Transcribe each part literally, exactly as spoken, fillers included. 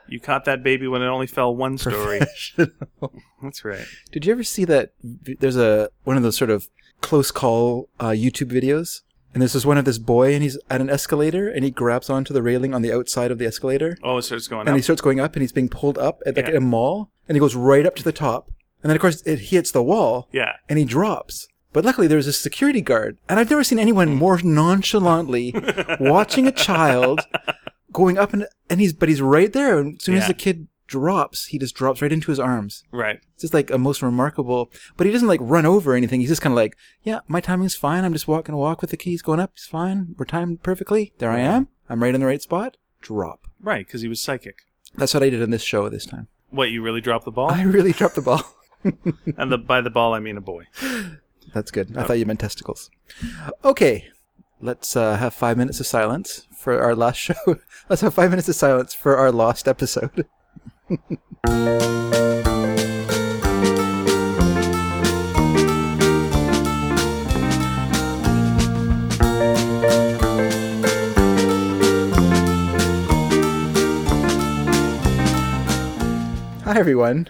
You caught that baby when it only fell one story. That's right. Did you ever see that? There's a one of those sort of close call uh, YouTube videos, and there's this one of this boy, and he's at an escalator, and he grabs onto the railing on the outside of the escalator. Oh, it starts going and up. And he starts going up, and he's being pulled up at like yeah. a mall, and he goes right up to the top, and then of course it hits the wall. Yeah. And he drops. But luckily there was a security guard, and I've never seen anyone more nonchalantly watching a child going up, and and he's but he's right there, and as soon yeah. as the kid drops, he just drops right into his arms. Right. It's just like a most remarkable, but he doesn't like run over or anything. He's just kind of like, yeah, my timing's fine. I'm just walking a walk with the keys going up. It's fine. We're timed perfectly. There I am. I'm right in the right spot. Drop. Right, because he was psychic. That's what I did in this show this time. What, you really dropped the ball? I really dropped the ball. And the, by the ball, I mean a boy. That's good. I oh. thought you meant testicles. Okay. Let's uh, have five minutes of silence for our last show. Let's have five minutes of silence for our lost episode. Hi, everyone.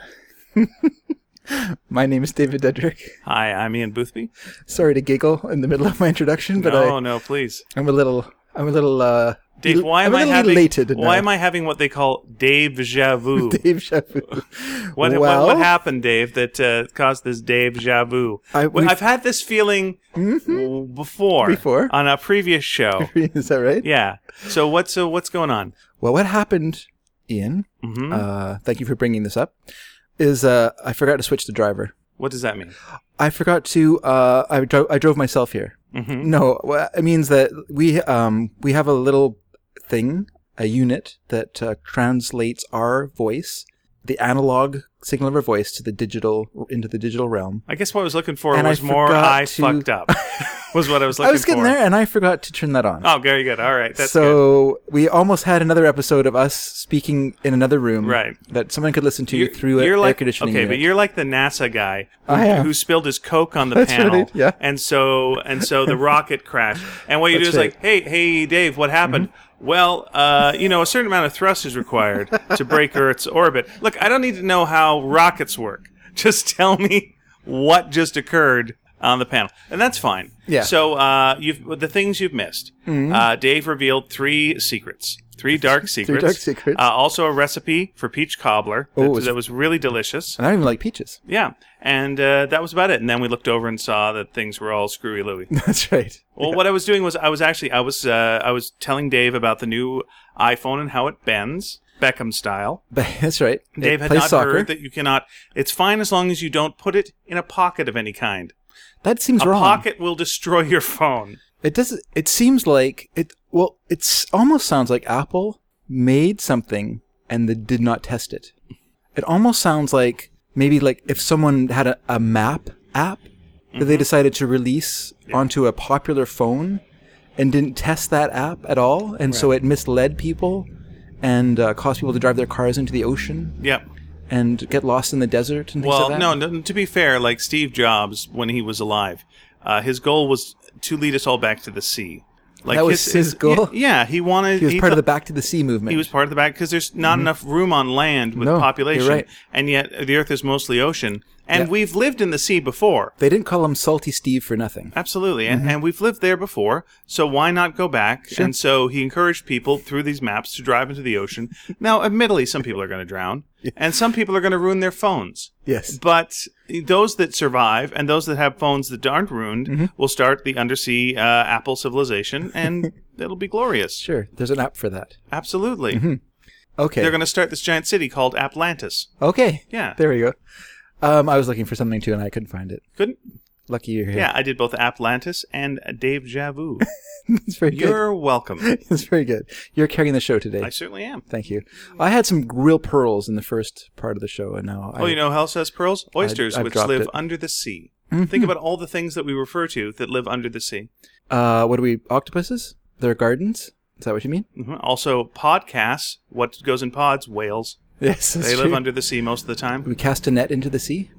My name is David Dedrick. Hi, I'm Ian Boothby. Sorry to giggle in the middle of my introduction, but no, I, no, please. I'm a little, I'm a little, uh, Dave, why I'm am I having? Elated why now. am I having what they call Dave-ja vu? Dave-ja vu. What, well, what what happened, Dave, that uh, caused this Dave-ja vu? I, well, I've had this feeling mm-hmm. before, before on a previous show. Is that right? Yeah. So what's so what's going on? Well, what happened, Ian? Mm-hmm. Uh, thank you for bringing this up. Is uh, I forgot to switch the driver. What does that mean? I forgot to. Uh, I drove. I drove myself here. Mm-hmm. No, well, it means that we um we have a little thing, a unit that uh, translates our voice, the analog signal of our voice, to the digital into the digital realm. I guess what I was looking for and was I more I to... fucked up. Was what I was looking for. I was getting for. there, and I forgot to turn that on. Oh, very good. All right, that's so good. we almost had another episode of us speaking in another room, right? That someone could listen to you're, through an like, air conditioning okay, unit. But you're like the NASA guy who, I am. who spilled his Coke on the That's panel, right, yeah. and so and so the rocket crashed. And what you That's do is right. like, hey, hey, Dave, what happened? Mm-hmm. Well, uh, you know, a certain amount of thrust is required to break Earth's orbit. Look, I don't need to know how rockets work. Just tell me what just occurred on the panel, and that's fine. Yeah. So uh, you've the things you've missed. Mm-hmm. Uh, Dave revealed three secrets, three dark secrets. three dark secrets. Uh, also, a recipe for peach cobbler that, oh, was, that was really delicious. I don't even like peaches. Yeah, and uh, that was about it. And then we looked over and saw that things were all screwy Louie. That's right. Well, yeah. what I was doing was I was actually I was uh, I was telling Dave about the new iPhone and how it bends. Beckham style. That's right. Dave had not soccer. heard that you cannot. It's fine as long as you don't put it in a pocket of any kind. That seems a wrong. A pocket will destroy your phone. It does. It seems like it. Well, it almost sounds like Apple made something and they did not test it. It almost sounds like maybe like if someone had a, a map app mm-hmm. that they decided to release yeah. onto a popular phone and didn't test that app at all, and right. so it misled people. And uh, cause people to drive their cars into the ocean. Yep. And get lost in the desert and things well, like that. Well, no, no, to be fair, like Steve Jobs, when he was alive, uh, his goal was to lead us all back to the sea. Like that was his, his goal? Yeah, he wanted... He was he part th- of the Back to the Sea movement. He was part of the Back, because there's not mm-hmm. enough room on land with no, population. You're right. And yet the Earth is mostly ocean. And yeah. we've lived in the sea before. They didn't call him Salty Steve for nothing. Absolutely. And, mm-hmm. and we've lived there before, so why not go back? Sure. And so he encouraged people through these maps to drive into the ocean. Now, admittedly, some people are going to drown, yeah. and some people are going to ruin their phones. Yes. But those that survive and those that have phones that aren't ruined mm-hmm. will start the undersea uh, Apple civilization, and it'll be glorious. Sure. There's an app for that. Absolutely. Mm-hmm. Okay. They're going to start this giant city called Atlantis. Okay. Yeah. There we go. Um, I was looking for something too, and I couldn't find it. Couldn't? Lucky you're here. Yeah, I did both Atlantis and Dave-ja vu. That's very good. You're welcome. That's very good. You're carrying the show today. I certainly am. Thank you. I had some real pearls in the first part of the show, and now Oh, I, you know who else has pearls? Oysters, I, which live it. under the sea. Mm-hmm. Think about all the things that we refer to that live under the sea. Uh, what are we? Octopuses? They're gardens? Is that what you mean? Mm-hmm. Also, podcasts. What goes in pods? Whales. Yes, that's They true. live under the sea most of the time. We cast a net into the sea?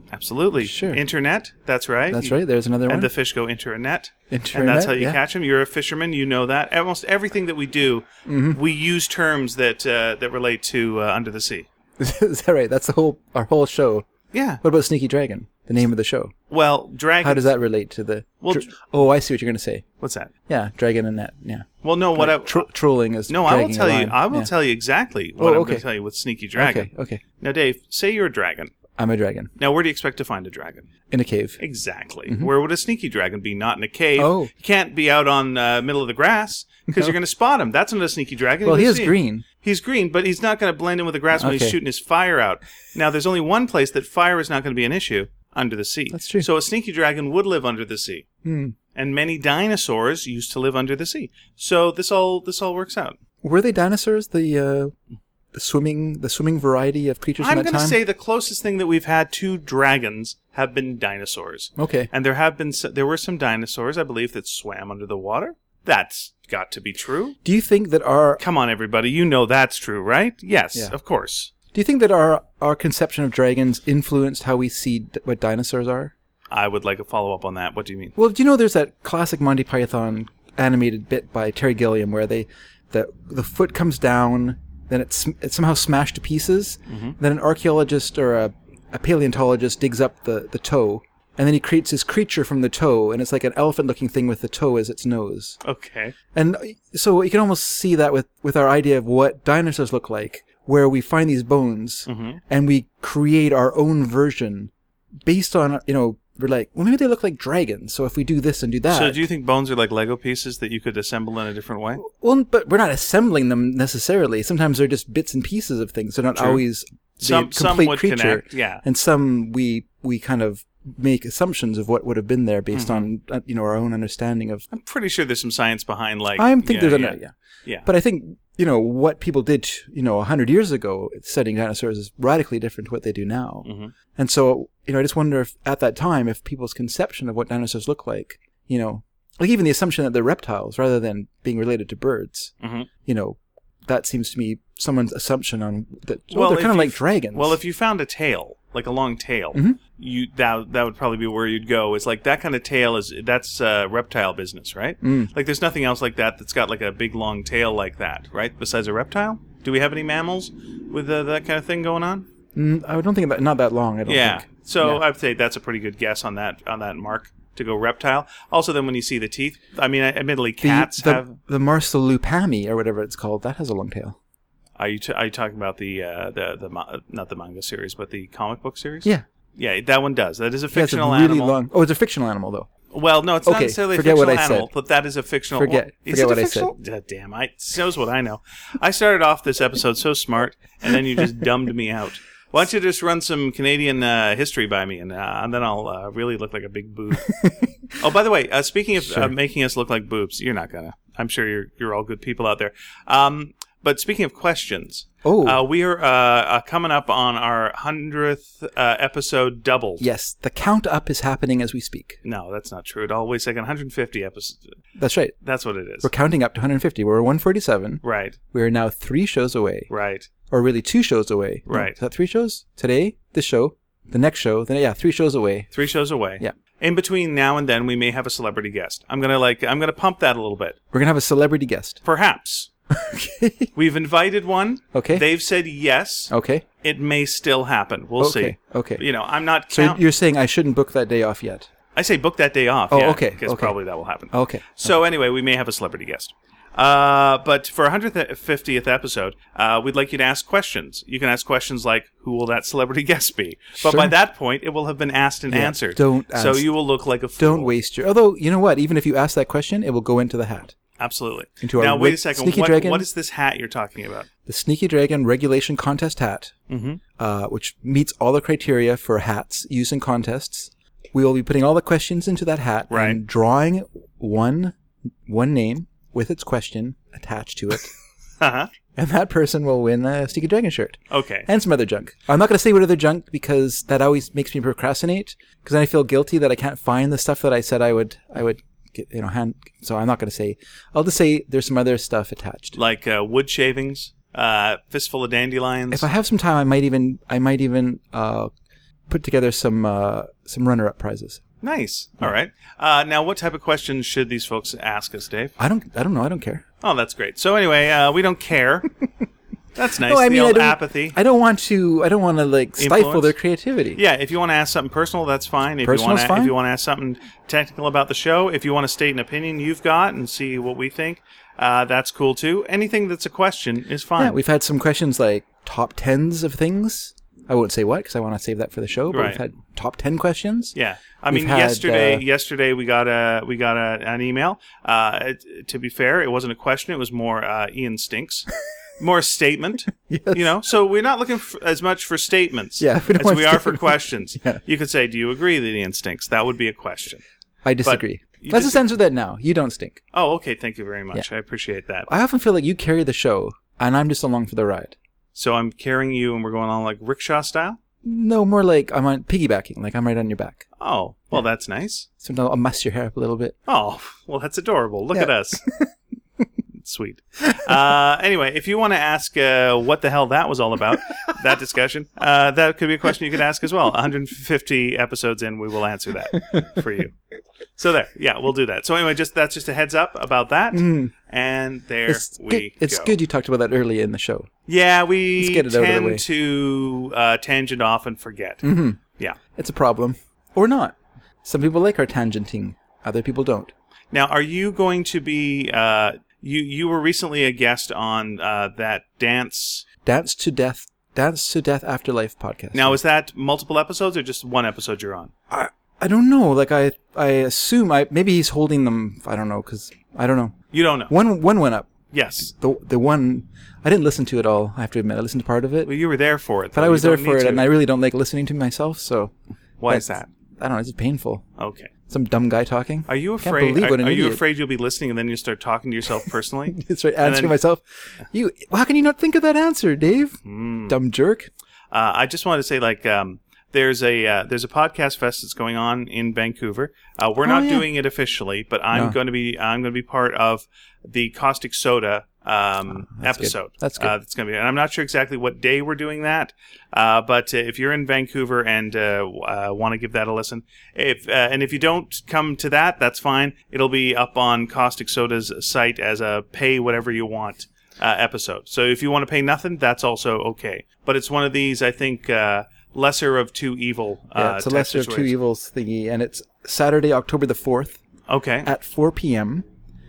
Absolutely. Sure. Internet. That's right. That's You- right. There's another And one. the fish go internet. Internet, And that's how you yeah. catch them. You're a fisherman. You know that. Almost everything that we do, Mm-hmm. we use terms that uh, that relate to uh, under the sea. Is that right? That's the whole our whole show. Yeah. What about Sneaky Dragon? The name of the show. Well, dragon. How does that relate to the? Well, dr- dr- oh, I see what you're going to say. What's that? Yeah, dragon and net. Yeah. Well, no. What I Tro- trolling is. no, I will dragging a tell you. line. I will Yeah. tell you exactly what Oh, I'm going okay. to tell you with Sneaky Dragon. Okay. Okay. Now, Dave, say you're a dragon. I'm a dragon Now, where do you expect to find a dragon? in a cave. Exactly. Where would a sneaky dragon be? Not in a cave. Mm-hmm. Oh. You can't be out on uh, middle of the grass because No. you're going to spot him. That's not a sneaky dragon. Well, You he is see him. green. He's green, but he's not going to blend in with the grass when he's Okay. shooting his fire out. Now, there's only one place that fire is not going to be an issue: under the sea. That's true. So a sneaky dragon would live under the sea, Hmm. and many dinosaurs used to live under the sea. So this all this all works out. Were they dinosaurs? The uh, the swimming the swimming variety of creatures I'm in that going to time. say the closest thing that we've had to dragons have been dinosaurs. Okay. And there have been s- there were some dinosaurs, I believe, that swam under the water. That's got to be true. Do you think that our Come on, everybody, you know that's true, right? Yes, Yeah. of course. Do you think that our our conception of dragons influenced how we see d- what dinosaurs are? I would like a follow up on that. What do you mean? Well, do you know there's that classic Monty Python animated bit by Terry Gilliam where they the the foot comes down, then it's it's somehow smashed to pieces. Then an archaeologist or a, a paleontologist digs up the, the toe, and then he creates this creature from the toe, and it's like an elephant-looking thing with the toe as its nose. Okay. And so you can almost see that with, with our idea of what dinosaurs look like, where we find these bones and we create our own version based on, you know, we're like, well, maybe they look like dragons. So if we do this and do that. So do you think bones are like Lego pieces that you could assemble in a different way? Well, but we're not assembling them necessarily. Sometimes they're just bits and pieces of things. They're not True. always the Some- some complete would creature. connect, yeah. And some we we kind of make assumptions of what would have been there based Mm-hmm. on uh, you know our own understanding of. I'm pretty sure there's some science behind like I think yeah, there's yeah, a yeah. yeah. But I think you know what people did you know a hundred years ago studying dinosaurs is radically different to what they do now. Mhm. And so you know I just wonder if at that time if people's conception of what dinosaurs look like you know like even the assumption that they're reptiles rather than being related to birds. Mhm. You know. That seems to me someone's assumption on that. Well, Well, they're if kind of you like f- dragons. Well, if you found a tail, like a long tail, Mm-hmm. you that that would probably be where you'd go. It's like that kind of tail is that's uh, reptile business, right? Mm. Like there's nothing else like that that's got like a big long tail like that, right? Besides a reptile, do we have any mammals with uh, that kind of thing going on? Mm, I don't think that not that long. I don't Yeah. think. So Yeah. I'd say that's a pretty good guess on that on that mark to go reptile. Also, then when you see the teeth, I mean, admittedly, The, cats the, have. the Marsalupami or whatever it's called that has a long tail. Are you t- are you talking about the uh, the the ma- not the manga series, but the comic book series? Yeah, Yeah, that one does. That is a yeah, it's a fictional really animal. long. Oh, it's a fictional animal though. Well, no, it's not Okay, necessarily a forget what fictional I said. animal, but that is a fictional. Forget- well, is forget it what a I said. fictional? Uh, damn, I knows what I know. I started off this episode so smart, and then you just dumbed me out. Why don't you just run some Canadian uh, history by me, and, uh, and then I'll uh, really look like a big boob. Oh, by the way, uh, speaking of uh, Sure. making us look like boobs, you're not gonna. I'm sure you're you're all good people out there. Um, but speaking of questions, Oh. uh, we are uh, uh, coming up on our hundredth uh, episode doubled. Yes, the count up is happening as we speak. No, that's not true at all. Wait a second, one hundred fifty episodes. That's right. That's what it is. We're counting up to one hundred fifty. We're at one forty-seven. Right, We are now three shows away, right. or really two shows away. No, Right. is that three shows? Today, this show, the next show, then yeah, three shows away. Three shows away. Yeah. In between now and then, we may have a celebrity guest. I'm gonna like. I'm gonna pump that a little bit. We're gonna have a celebrity guest. Perhaps. Okay. We've invited one. Okay. They've said yes. Okay. It may still happen. We'll Okay. see. Okay. You know, I'm not. So Count- you're saying I shouldn't book that day off yet? I say book that day off. Oh, yeah, okay, Because okay. probably that will happen. Okay. So anyway, we may have a celebrity guest. Uh, but for our one hundred fiftieth episode, uh, we'd like you to ask questions. You can ask questions like, who will that celebrity guest be? But Sure. by that point, it will have been asked and Yeah, answered. don't So ask- you will look like a fool. Don't waste your. Although you know what, even if you ask that question, it will go into the hat. Absolutely. Into our now, wait a reg- second. Sneaky What, Dragon? what is this hat you're talking about? The Sneaky Dragon Regulation Contest hat, Mm-hmm. uh, which meets all the criteria for hats used in contests. We will be putting all the questions into that hat Right. and drawing one one name with its question attached to it, Uh-huh. and that person will win a Sneaky Dragon shirt Okay. and some other junk. I'm not going to say what other junk because that always makes me procrastinate because then I feel guilty that I can't find the stuff that I said I would I would get, you know hand. So I'm not going to say. I'll just say there's some other stuff attached. Like uh, wood shavings, uh, fistful of dandelions. If I have some time, I might even I might even uh, put together some uh, some runner-up prizes. Nice. All right. Uh, now, what type of questions should these folks ask us, Dave? I don't I don't know. I don't care. Oh, that's great. So anyway, uh, we don't care. That's nice. No, I the mean, I old don't, apathy. I don't want to. I don't want to like stifle Influence? their creativity. Yeah, if you want to ask something personal, that's fine. If Personal's you want to, fine? if you want to ask something technical about the show, if you want to state an opinion you've got and see what we think, uh, that's cool too. Anything that's a question is fine. Yeah, we've had some questions like top tens of things. I won't say what because I want to save that for the show. But Right. we've had top ten questions. Yeah, I We've mean, had, yesterday, uh, yesterday we got a we got a, an email. Uh, it, to be fair, it wasn't a question; it was more uh, Ian stinks, more a statement. Yes. You know, so we're not looking for, as much for statements Yeah, we don't as want we are for statements. questions. Yeah. You could say, "Do you agree that Ian stinks?" That would be a question. I disagree. you Let's dis- just answer that now. You don't stink. Oh, okay. Thank you very much. I appreciate that. I often feel like you carry the show, and I'm just along for the ride. So I'm carrying you, and we're going on like rickshaw style. No, more like I'm on piggybacking. Like I'm right on your back. Oh, well, that's nice. Sometimes I'll mess your hair up a little bit. Oh, well, that's adorable. Look Yeah. at us. Sweet. Uh, anyway, if you want to ask uh, what the hell that was all about, that discussion, uh, that could be a question you could ask as well. one hundred fifty episodes in, we will answer that for you. So there, yeah, we'll do that. So anyway, just that's just a heads up about that, Mm. and there It's we good. It's go. good you talked about that early in the show. Yeah, we Let's get it out of the way. tend to uh, tangent off and forget. Mm-hmm. Yeah. It's a problem, or not. Some people like our tangenting. Other people don't. Now, are you going to be? Uh, you you were recently a guest on uh, that dance. Dance to Death. Dance to Death Afterlife podcast. Now, is that multiple episodes or just one episode you're on? I I don't know. Like I I assume I maybe he's holding them. I don't know because I don't know. You don't know. One one went up. Yes. The the one I didn't listen to it all. I have to admit I listened to part of it, Well, you were there for it. but though. I was You there don't for need it, to. and I really don't like listening to myself. So Why is that's- that? I don't know. It's just painful. Okay. Some dumb guy talking. Are you Can't afraid? believe Are, what an are you idiot. afraid you'll be listening and then you start talking to yourself personally? It's right. And Answering then- myself. You. How can you not think of that answer, Dave? Hmm. Dumb jerk. Uh, I just wanted to say, like, um, there's a uh, there's a podcast fest that's going on in Vancouver. Uh, we're Oh, not yeah. doing it officially, but I'm No. going to be I'm going to be part of the Caustic Soda um, that's good. episode. That's good. Uh, that's going to be, and I'm not sure exactly what day we're doing that. Uh, but uh, if you're in Vancouver and uh, uh, want to give that a listen, if uh, and if you don't come to that, that's fine. It'll be up on Caustic Soda's site as a pay whatever you want uh, episode. So if you want to pay nothing, that's also okay. But it's one of these, I think, uh, lesser of two evil. Uh, Yeah, it's a type lesser of two situation. evils thingy, and it's Saturday, October the fourth Okay. at four p.m.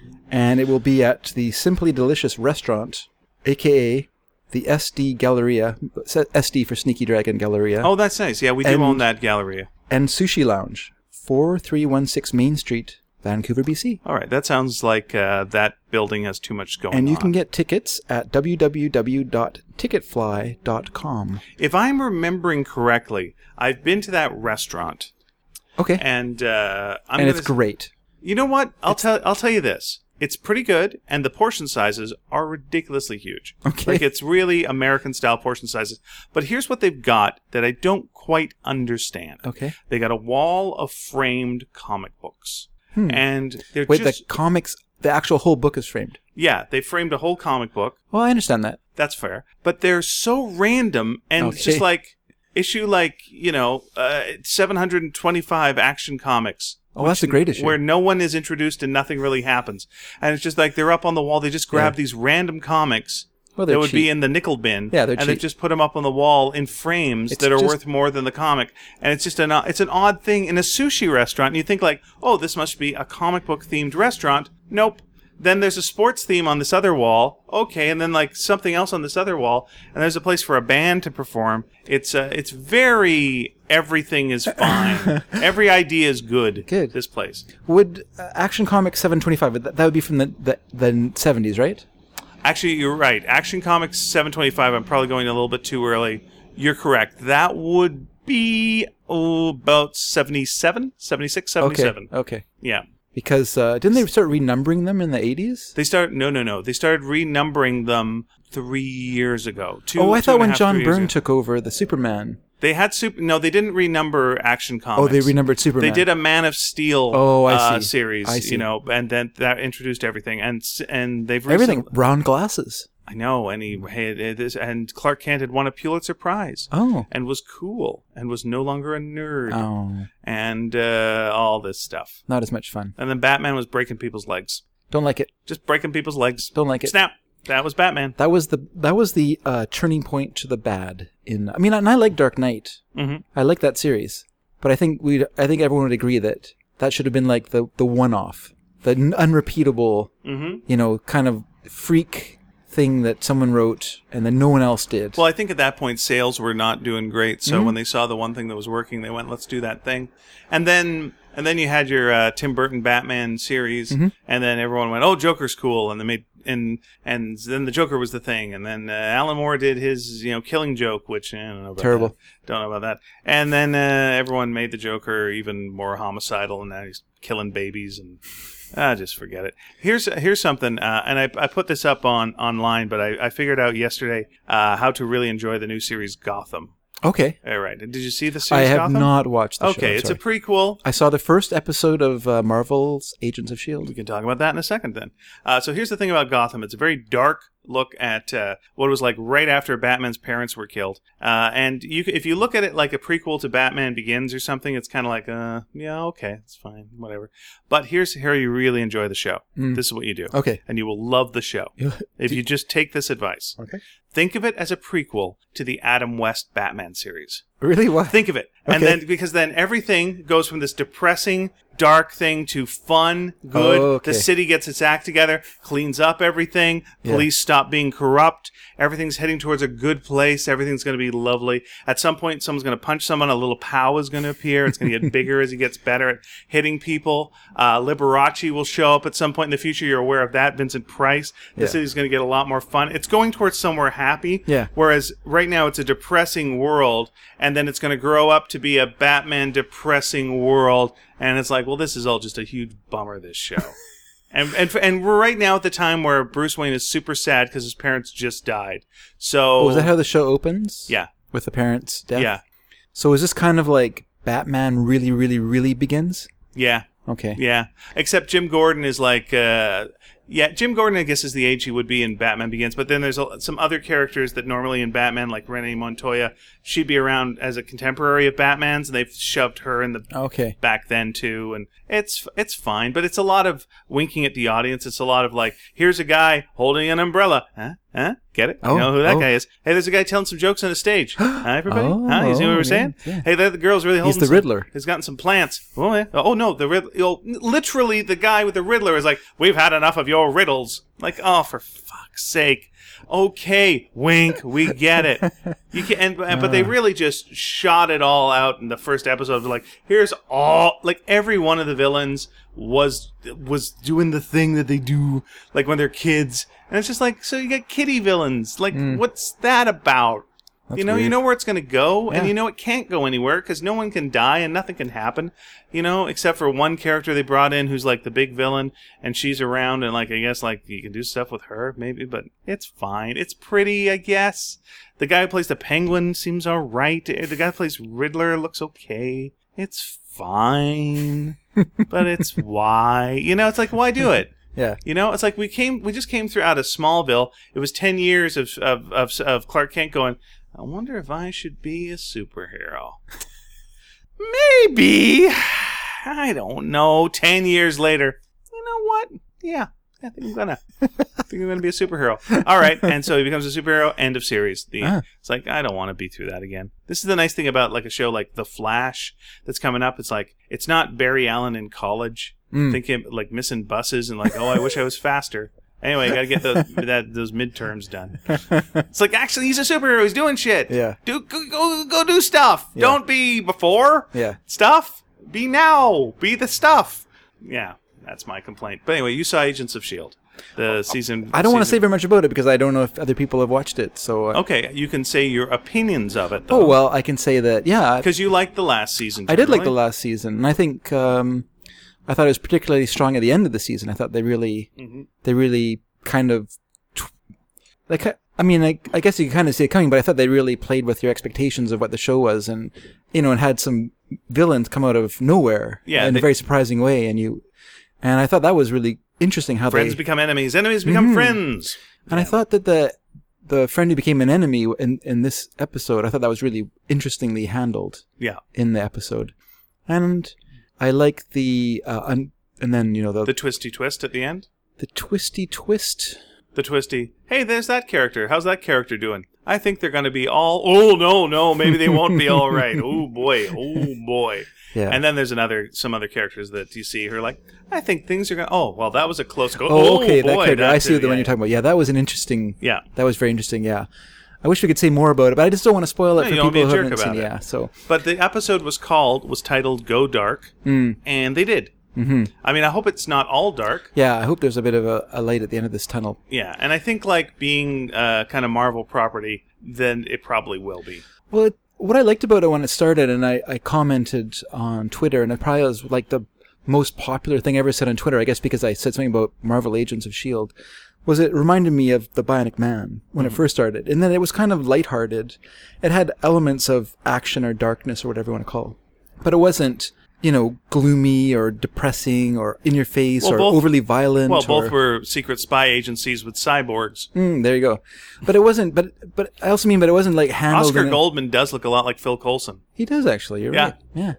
and it will be at the Simply Delicious restaurant, aka the S D Galleria, S D for Sneaky Dragon Galleria, Oh, that's nice. Yeah, we do And- own that Galleria. and Sushi Lounge, four three one six Main Street, Vancouver, B C. All right, that sounds like uh, that building has too much going on. And you can get tickets at w w w dot ticketfly dot com. If I'm remembering correctly, I've been to that restaurant, Okay. and uh, I'm and gonna it's s- great. You know what? I'll tell. I'll tell you this. It's pretty good, and the portion sizes are ridiculously huge. Okay. Like, it's really American-style portion sizes. But here's what they've got that I don't quite understand. Okay. They got a wall of framed comic books. And they're Hmm. Wait, just... the comics, the actual whole book is framed. Yeah, they framed a whole comic book. Well, I understand that. That's fair. But they're so random, and Okay. just like... Issue, like, you know, uh, seven hundred twenty-five Action Comics. Oh, that's a great issue. Where no one is introduced and nothing really happens. And it's just like they're up on the wall. They just grab Yeah. these random comics Well, they're that would be cheap. in the nickel bin. Yeah, they're And they cheap. just put them up on the wall in frames It's that are just- worth more than the comic. And it's just an o- it's an odd thing in a sushi restaurant. And you think like, oh, this must be a comic book themed restaurant. Nope. Then there's a sports theme on this other wall. Okay, and then like something else on this other wall, and there's a place for a band to perform. It's uh, it's very everything is fine. Every idea is good. Good. This place. Would uh, Action Comics seven twenty-five, that, that would be from the, the, the seventies, right? Actually, you're right. Action Comics seven twenty-five. I'm probably going a little bit too early. You're correct. That would be oh, about seventy-seven, seventy-six, seventy-seven. Okay. Okay. Yeah. Because uh, didn't they start renumbering them in the eighties? They start no no no. They started renumbering them three years ago. Two, Oh, I two thought and a when half, John three years Byrne ago. took over the Superman, They had super. No, they didn't renumber Action Comics. Oh, they renumbered Superman. They did a Man of Steel. Oh, I uh, see. series. I see. You know, and then that introduced everything, and s- and they've Everything. recently- Round glasses. I know, and he had it is, and Clark Kent had won a Pulitzer Prize. Oh. And was cool, and was no longer a nerd, Oh. and uh, all this stuff. Not as much fun. And then Batman was breaking people's legs, Don't like it. just breaking people's legs. Don't like it. Snap. That was Batman. That was the that was the uh, turning point to the bad. In I mean, and I like Dark Knight. Mm-hmm. I like that series, but I think we I think everyone would agree that that should have been like the the one off, the n- unrepeatable, Mm-hmm. you know, kind of freak thing that someone wrote and then no one else did. Well, I think at that point sales were not doing great, so Mm-hmm. when they saw the one thing that was working, they went, "Let's do that thing." And then, and then you had your uh, Tim Burton Batman series, Mm-hmm. and then everyone went, "Oh, Joker's cool," and they made and and then the Joker was the thing, and then uh, Alan Moore did his you know Killing Joke, which eh, I don't know about Terrible. that. Don't know about that. And then uh, everyone made the Joker even more homicidal, and now he's killing babies and. Ah, just forget it. Here's here's something, uh, and I, I put this up on online, but I, I figured out yesterday uh, how to really enjoy the new series Gotham. Okay. All right, did you see the I series have Gotham? not watched the show. Okay, it's sorry. a prequel. I saw the first episode of uh, Marvel's Agents of S H I E L D. We can talk about that in a second then. Uh, so here's the thing about Gotham. It's a very dark look at uh, what it was like right after Batman's parents were killed. Uh, and you, if you look at it like a prequel to Batman Begins or something, it's kind of like, uh, yeah, okay, it's fine, whatever. But here's how you really enjoy the show. Mm. This is what you do. Okay. And you will love the show. If you just take this advice. Okay. Think of it as a prequel to the Adam West Batman series. Really? What? Think of it. And Okay. then, because then everything goes from this depressing, dark thing to fun, good. Oh, okay. The city gets its act together, cleans up everything. Yeah. Police stop being corrupt. Everything's heading towards a good place. Everything's going to be lovely. At some point, someone's going to punch someone. A little pow is going to appear. It's going to get bigger as he gets better at hitting people. Uh, Liberace will show up at some point in the future. You're aware of that. Vincent Price. The Yeah. city's going to get a lot more fun. It's going towards somewhere happy. Yeah. Whereas right now it's a depressing world, and then it's going to grow up to be a Batman depressing world, and it's like, well, this is all just a huge bummer, this show. and, and and we're right now at the time where Bruce Wayne is super sad because his parents just died. So Oh, is that how the show opens? Yeah. With the parents' death? Yeah. So is this kind of like Batman really, really, really begins? Yeah. Okay. Yeah. Except Jim Gordon is like, uh, yeah, Jim Gordon, I guess, is the age he would be in Batman Begins. But then there's a, some other characters that normally in Batman, like Renee Montoya, she'd be around as a contemporary of Batman's, and they've shoved her in the Okay. back then too, and it's it's fine, but it's a lot of winking at the audience. It's a lot of like, here's a guy holding an umbrella, huh? Huh? Get it? Oh, You know who that oh. guy is? Hey, there's a guy telling some jokes on a stage. Hi, everybody. Oh, huh? You see what we're yeah, saying? yeah. Hey, that the girl's really holding. the some- Riddler. He's gotten some plants. Oh, yeah. oh no, the Riddler. Oh, literally, the guy with the Riddler is like, we've had enough of your riddles. Like, oh, for fuck's sake. Okay, wink, we get it. You can, and, and- but they really just shot it all out in the first episode. Like, here's all, like every one of the villains was was doing the thing that they do, like when they're kids, and it's just like, so you got kitty villains. Like, what's that about? That's you know, you weird. know where it's going to go, and Yeah. you know it can't go anywhere because no one can die and nothing can happen. You know, except for one character they brought in who's like the big villain, and she's around, and like I guess like you can do stuff with her maybe, but it's fine. It's pretty, I guess. The guy who plays the Penguin seems all right. The guy who plays Riddler looks okay. It's fine, but it's why. You know, it's like why do it? Yeah. You know, it's like we came, we just came through out of Smallville. It was ten years of of of, of Clark Kent going, I wonder if I should be a superhero. Maybe. I don't know. Ten years later, you know what? Yeah, I think I'm gonna. I think I'm gonna be a superhero. All right, and so he becomes a superhero. End of series. The Ah. It's like I don't want to be through that again. This is the nice thing about like a show like The Flash that's coming up. It's like it's not Barry Allen in college Mm. thinking like missing buses and like, oh, I wish I was faster. Anyway, you gotta get those that those midterms done. It's like actually he's a superhero. He's doing shit. Yeah. Do go go, go do stuff. Yeah. Don't be before Yeah. stuff. Be now. Be the stuff. Yeah, that's my complaint. But anyway, you saw Agents of S H I E L D. The season. I don't want to say season- very much about it because I don't know if other people have watched it. So. Uh, Okay, you can say your opinions of it. Though. Oh well, I can say that. Yeah. because you liked the last season. I did like the generally. last season, and I think um, I thought it was particularly strong at the end of the season. I thought they really, Mhm. they really kind of, tw- like I, I mean, I, I guess you can kind of see it coming, but I thought they really played with your expectations of what the show was, and you know, and had some villains come out of nowhere Yeah, in they- a very surprising way, and you, and I thought that was really interesting how Friends they. become enemies. Enemies become Mhm. friends. And I thought that the the friend who became an enemy in in this episode, I thought that was really interestingly handled Yeah. in the episode, and I like the uh, un, and then you know the The twisty twist at the end. the twisty twist. The twisty, hey, there's that character. How's that character doing? I think they're going to be all, oh, no, no, maybe they won't be all right. Oh, boy. Oh, boy. Yeah. And then there's another, some other characters that you see who are like, I think things are going to, oh, well, that was a close go. Oh, okay, boy, that character. I see did- the one yeah, you're talking about. Yeah, that was an interesting. Yeah. That was very interesting. Yeah, I wish we could say more about it, but I just don't want to spoil it No, for you don't people be a who jerk haven't about seen. it. Yeah, so But the episode was called, was titled Go Dark, Mm. and they did. Mm-hmm. I mean, I hope it's not all dark. yeah, I hope there's a bit of a, a light at the end of this tunnel. Yeah, and I think, like, being uh, kind of Marvel property, then it probably will be. Well, it, what I liked about it when it started, and I, I commented on Twitter, and it probably was like the most popular thing I ever said on Twitter, I guess because I said something about Marvel Agents of S H I E L D, was it reminded me of the Bionic Man when Mm-hmm. it first started. And then it was kind of lighthearted. It had elements of action or darkness or whatever you want to call it. But it wasn't, you know, gloomy or depressing or in your face Well, or both- overly violent. Well, or, both were secret spy agencies with cyborgs. Mm, there you go. But it wasn't, but but I also mean, but it wasn't like handled Oscar in a- Goldman does look a lot like Phil Coulson. He does actually. You're Yeah. right. Yeah.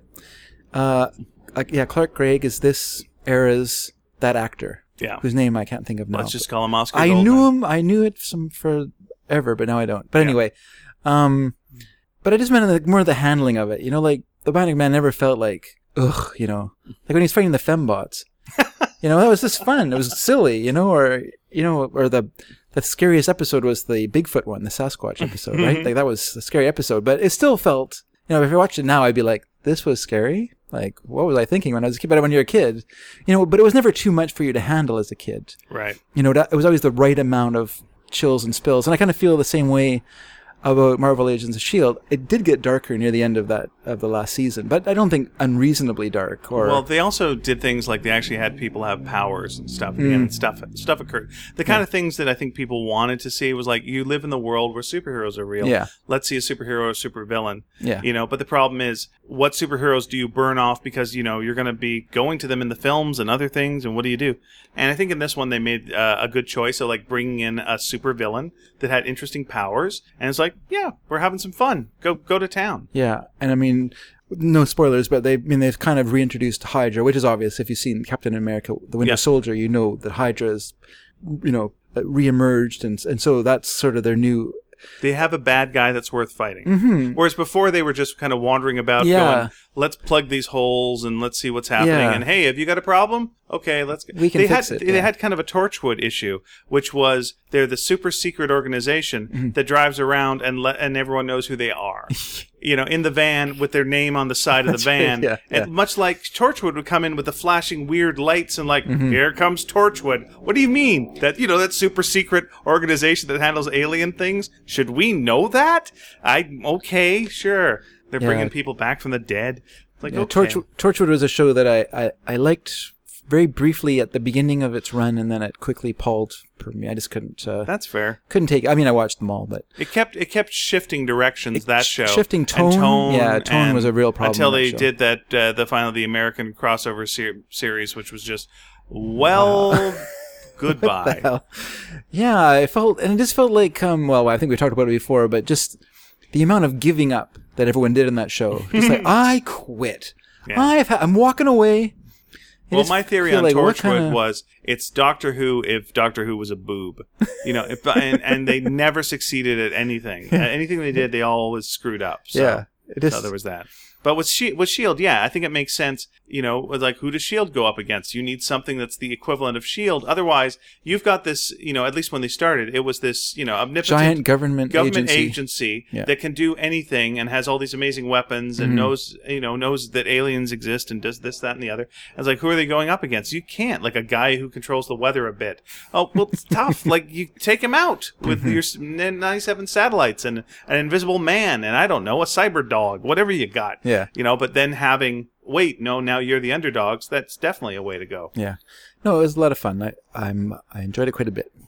Uh, like, yeah. Clark Gregg is this era's that actor. Yeah. Whose name I can't think of now. Let's just call him Oscar I Goldman. knew him. I knew it some forever, but now I don't. But anyway, um, but I just meant like more the handling of it. You know, like the Bionic Man never felt like ugh. You know, like when he's fighting the fembots. You know, that was just fun. It was silly. You know, or you know, or the the scariest episode was the Bigfoot one, the Sasquatch episode, right? Like that was a scary episode, but it still felt. You know, if you watch it now, I'd be like, this was scary. Like, what was I thinking when I was a kid? But when you're a kid, you know, but it was never too much for you to handle as a kid. Right. You know, that, it was always the right amount of chills and spills. And I kind of feel the same way about Marvel Agents of S H I E L D. It did get darker near the end of that of the last season, but I don't think unreasonably dark. Or Well, they also did things like they actually had people have powers and stuff, Mm. and stuff stuff occurred. The kind of things that I think people wanted to see was like, you live in the world where superheroes are real. Yeah. Let's see a superhero or a supervillain. Yeah. You know, but the problem is, what superheroes do you burn off because, you know, you're going to be going to them in the films and other things, and what do you do? And I think in this one they made uh, a good choice of like bringing in a supervillain that had interesting powers, and it's like, yeah, we're having some fun. Go go to town. yeah, and I mean, no spoilers, but they I mean they've kind of reintroduced Hydra, which is obvious. If you've seen Captain America: The Winter Yeah. Soldier, you know that Hydra is, you know, reemerged, and and so that's sort of their new. They have a bad guy that's worth fighting. Whereas before they were just kind of wandering about Mm-hmm. Yeah. going, let's plug these holes and let's see what's happening. Yeah. And hey, have you got a problem? Okay, let's go. We can they fix had, it, They yeah. had kind of a Torchwood issue, which was they're the super secret organization Mm-hmm. that drives around and let, and everyone knows who they are. You know, in the van with their name on the side of the van. right, yeah, And yeah. much like Torchwood would come in with the flashing weird lights and like, Mm-hmm. here comes Torchwood. What do you mean? That, you know, that super secret organization that handles alien things? Should we know that? I, okay, sure. They're Yeah. bringing people back from the dead. Like, Yeah, okay. Torch, Torchwood was a show that I, I, I liked very briefly at the beginning of its run, and then it quickly palled for me. I just couldn't uh, That's fair. couldn't take. I mean, I watched them all, but It kept it kept shifting directions. that sh- show shifting And tone? Yeah, tone and was a real problem until in that they show. did that. Uh, the final the American crossover ser- series, which was just well, goodbye. Hell. Yeah, I felt, and it just felt like, um, well, I think we talked about it before, but just the amount of giving up that everyone did in that show. Just like, I quit. Yeah. I've ha- I'm walking away. I Well, just my theory feel on like, what Torchwood kinda- was it's Doctor Who if Doctor Who was a boob, you know, if, and, and they never succeeded at anything. Uh, anything they did, they always screwed up. So, yeah, it is. so there was that. But with She- with Shield, yeah, I think it makes sense. You know, with, like, who does Shield go up against? You need something that's the equivalent of Shield. Otherwise, you've got this. You know, at least when they started, it was this. You know, omnipotent Giant government, government agency. agency, Yeah. that can do anything and has all these amazing weapons and Mhm. knows you know knows that aliens exist and does this, that, and the other. And it's like, who are they going up against? You can't. Like a guy who controls the weather a bit. Oh well, it's tough. Like you take him out with Mm-hmm. your s- ninety-seven satellites and an invisible man and I don't know, a cyber dog, whatever you got. Yeah. You know, but then having wait, no, now you're the underdogs. That's definitely a way to go. Yeah. No, it was a lot of fun. I, I'm I enjoyed it quite a bit.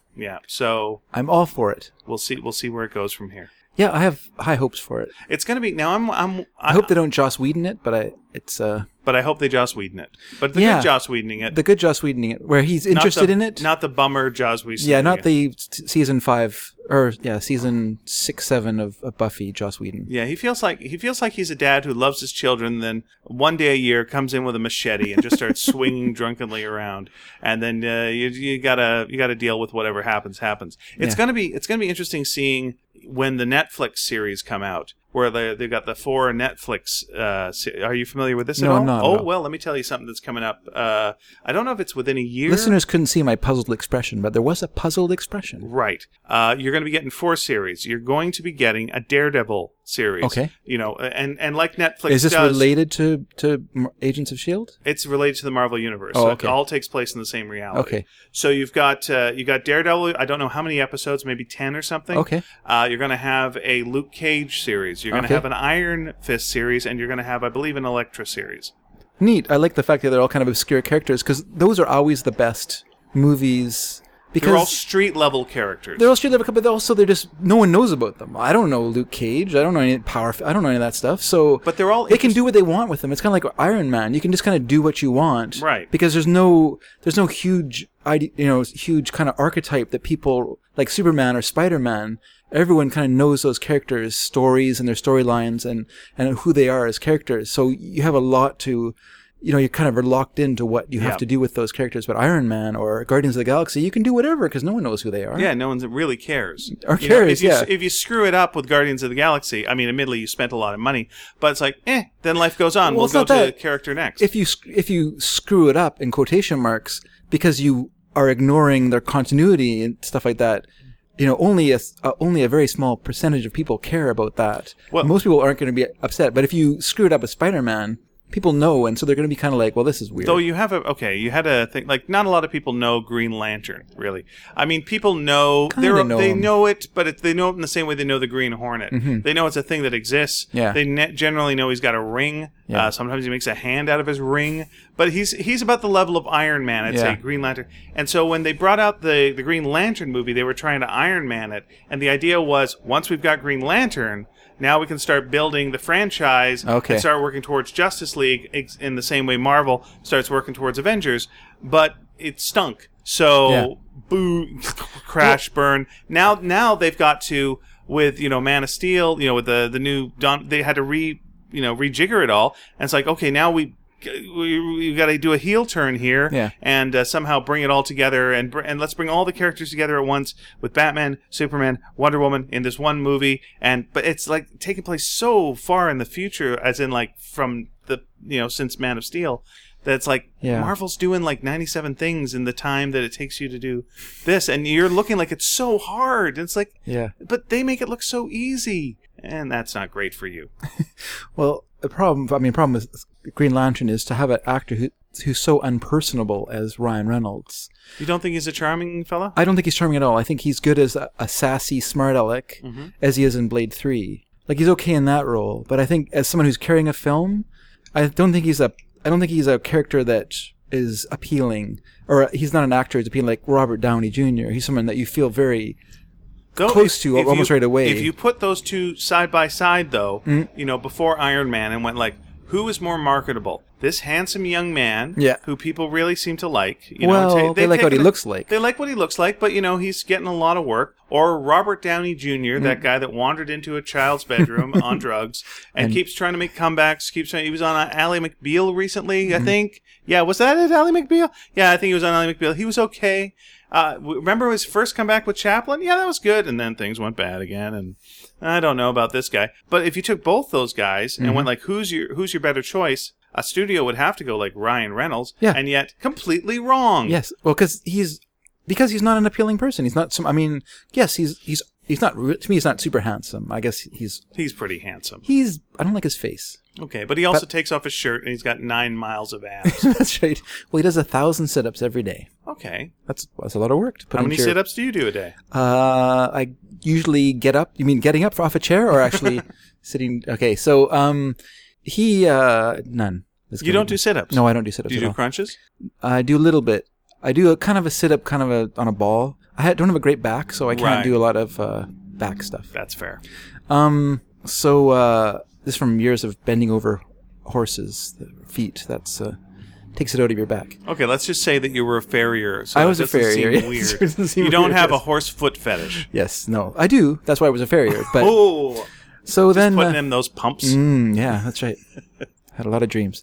Yeah. So I'm all for it. we'll see. We'll see where it goes from here. Yeah, I have high hopes for it. It's going to be now. I'm. I'm. I, I hope they don't Joss Whedon it, but I it's uh. But I hope they Joss Whedon it. But the Yeah. good Joss Whedoning it. The good Joss Whedoning it, where he's not interested the- in it. Not the bummer Joss Whedon. Yeah, not the t- season five or yeah, season six, seven of, of Buffy. Joss Whedon. Yeah, he feels like he feels like he's a dad who loves his children. Then one day a year comes in with a machete and just starts swinging drunkenly around, and then uh, you you gotta you gotta deal with whatever happens happens. It's Yeah. gonna be it's gonna be interesting seeing when the Netflix series come out, where they they've got the four Netflix. Uh, se- are you familiar with this No, at all? I'm not at Oh all. well, let me tell you something that's coming up. Uh, I don't know if it's within a year. Listeners couldn't see my puzzled expression, but there was a puzzled expression. Right. Uh, you're going to be getting four series. You're going to be getting a Daredevil series. Okay. You know, and and like Netflix Is this does, related to to M- Agents of Shield? it's related to the Marvel universe. Oh, so okay. it all takes place in the same reality. Okay. So you've got uh, you got Daredevil. I don't know how many episodes, maybe ten or something. Okay. Uh, you're going to have a Luke Cage series. You're going to Okay. have an Iron Fist series, and you're going to have, I believe, an Elektra series. Neat. I like the fact that they're all kind of obscure characters because those are always the best movies. Because They're all street level characters. they're all street level, but also they're just no one knows about them. I don't know Luke Cage. I don't know any power. I don't know any of that stuff. So, But they're all they can interest- do what they want with them. It's kind of like Iron Man. You can just kind of do what you want, Right. Because there's no there's no huge ide- you know huge kind of archetype that people like Superman or Spider Man. Everyone kind of knows those characters' stories and their storylines and and who they are as characters. So you have a lot to. You know, you kind of are locked into what you have Yeah. to do with those characters. But Iron Man or Guardians of the Galaxy, you can do whatever because no one knows who they are. Yeah, no one really cares. Or You know, cares, if you, yeah. If you screw it up with Guardians of the Galaxy, I mean, admittedly, you spent a lot of money, but it's like, eh, then life goes on. Well, we'll it's go not to that. the character next. If you sc- if you screw it up in quotation marks because you are ignoring their continuity and stuff like that, you know, only a s- uh, only a very small percentage of people care about that. Well- Most people aren't going to be upset. But if you screw it up with Spider-Man, people know, and so they're going to be kind of like, well, this is weird. Though you have a okay, you had a thing like not a lot of people know Green Lantern really. I mean, people know Kinda they're- know they him. know it, but it, they know it in the same way they know the Green Hornet. They know it's a thing that exists. Yeah. They ne- generally know he's got a ring. Yeah. Uh, sometimes he makes a hand out of his ring, but he's he's about the level of Iron Man. I'd Yeah. say Green Lantern. And so when they brought out the the Green Lantern movie, they were trying to Iron Man it, and the idea was once we've got Green Lantern. Now we can start building the franchise Okay. and start working towards Justice League ex- in the same way Marvel starts working towards Avengers. But it stunk. So, Yeah. boo, crash, burn. Now, now they've got to with you know Man of Steel. You know, with the the new Don, they had to re you know rejigger it all. And it's like, okay, now we. We, we got to do a heel turn here, Yeah. and uh, somehow bring it all together, and br- and let's bring all the characters together at once with Batman, Superman, Wonder Woman in this one movie. And but it's like taking place so far in the future, as in like from the you know since Man of Steel, that it's like Yeah. Marvel's doing like ninety-seven things in the time that it takes you to do this, and you're looking like it's so hard. And it's like, Yeah. but they make it look so easy, and that's not great for you. Well, the problem, I mean, problem with Green Lantern is to have an actor who who's so unpersonable as Ryan Reynolds. You don't think he's a charming fella? I don't think he's charming at all. I think he's good as a, a sassy, smart aleck, Mm-hmm. as he is in Blade three. Like, he's okay in that role. But I think as someone who's carrying a film, I don't think he's a, I don't think he's a character that is appealing, or he's not an actor who's appealing like Robert Downey Junior He's someone that you feel very Though, close if- to if almost you- right away. If you put those two side by side, though, Mm-hmm. you know, before Iron Man, and went like, who is more marketable? This handsome young man, Yeah. who people really seem to like. You Well, know, ta- they like take what he it- looks like. They like what he looks like, but you know, he's getting a lot of work. Or Robert Downey Junior, Mm. that guy that wandered into a child's bedroom on drugs and, And- keeps trying to make comebacks. Keeps trying. He was on uh, Ally McBeal recently, Mm-hmm. I think. Yeah, was that it, Ally McBeal? Yeah, I think he was on Ally McBeal. He was okay. Uh, w- remember his first comeback with Chaplin? Yeah, that was good. And then things went bad again. And I don't know about this guy. But if you took both those guys and Mm-hmm. went like, who's your who's your better choice? A studio would have to go like Ryan Reynolds. Yeah. And yet completely wrong. Yes, well, because he's because he's not an appealing person. He's not some. I mean, yes, he's he's he's not re- to me. He's not super handsome. I guess he's He's pretty handsome. he's. I don't like his face. Okay, but he also takes off his shirt and he's got nine miles of abs. That's right. Well, he does a thousand sit-ups every day. Okay. That's that's a lot of work to put How him many to your- sit-ups do you do a day? Uh, I usually get up. You mean getting up off a chair or actually sitting? Okay, so um, he uh none. This You guy- don't do sit-ups? No, I don't do sit-ups. Do you at do all. crunches? I do a little bit. I do a kind of a sit up, kind of a on a ball. I ha- don't have a great back, so I can't Right. do a lot of uh, back stuff. That's fair. Um. So uh, this is from years of bending over horses' feet. That's uh, takes it out of your back. Okay, let's just say that you were a farrier. So I was it a doesn't farrier, Seem yes. weird. It doesn't seem you don't weird, have a yes. horse foot fetish. Yes. No. I do. That's why I was a farrier. But Oh, so then. putting uh, in those pumps. Mm, yeah, that's right. Had a lot of dreams.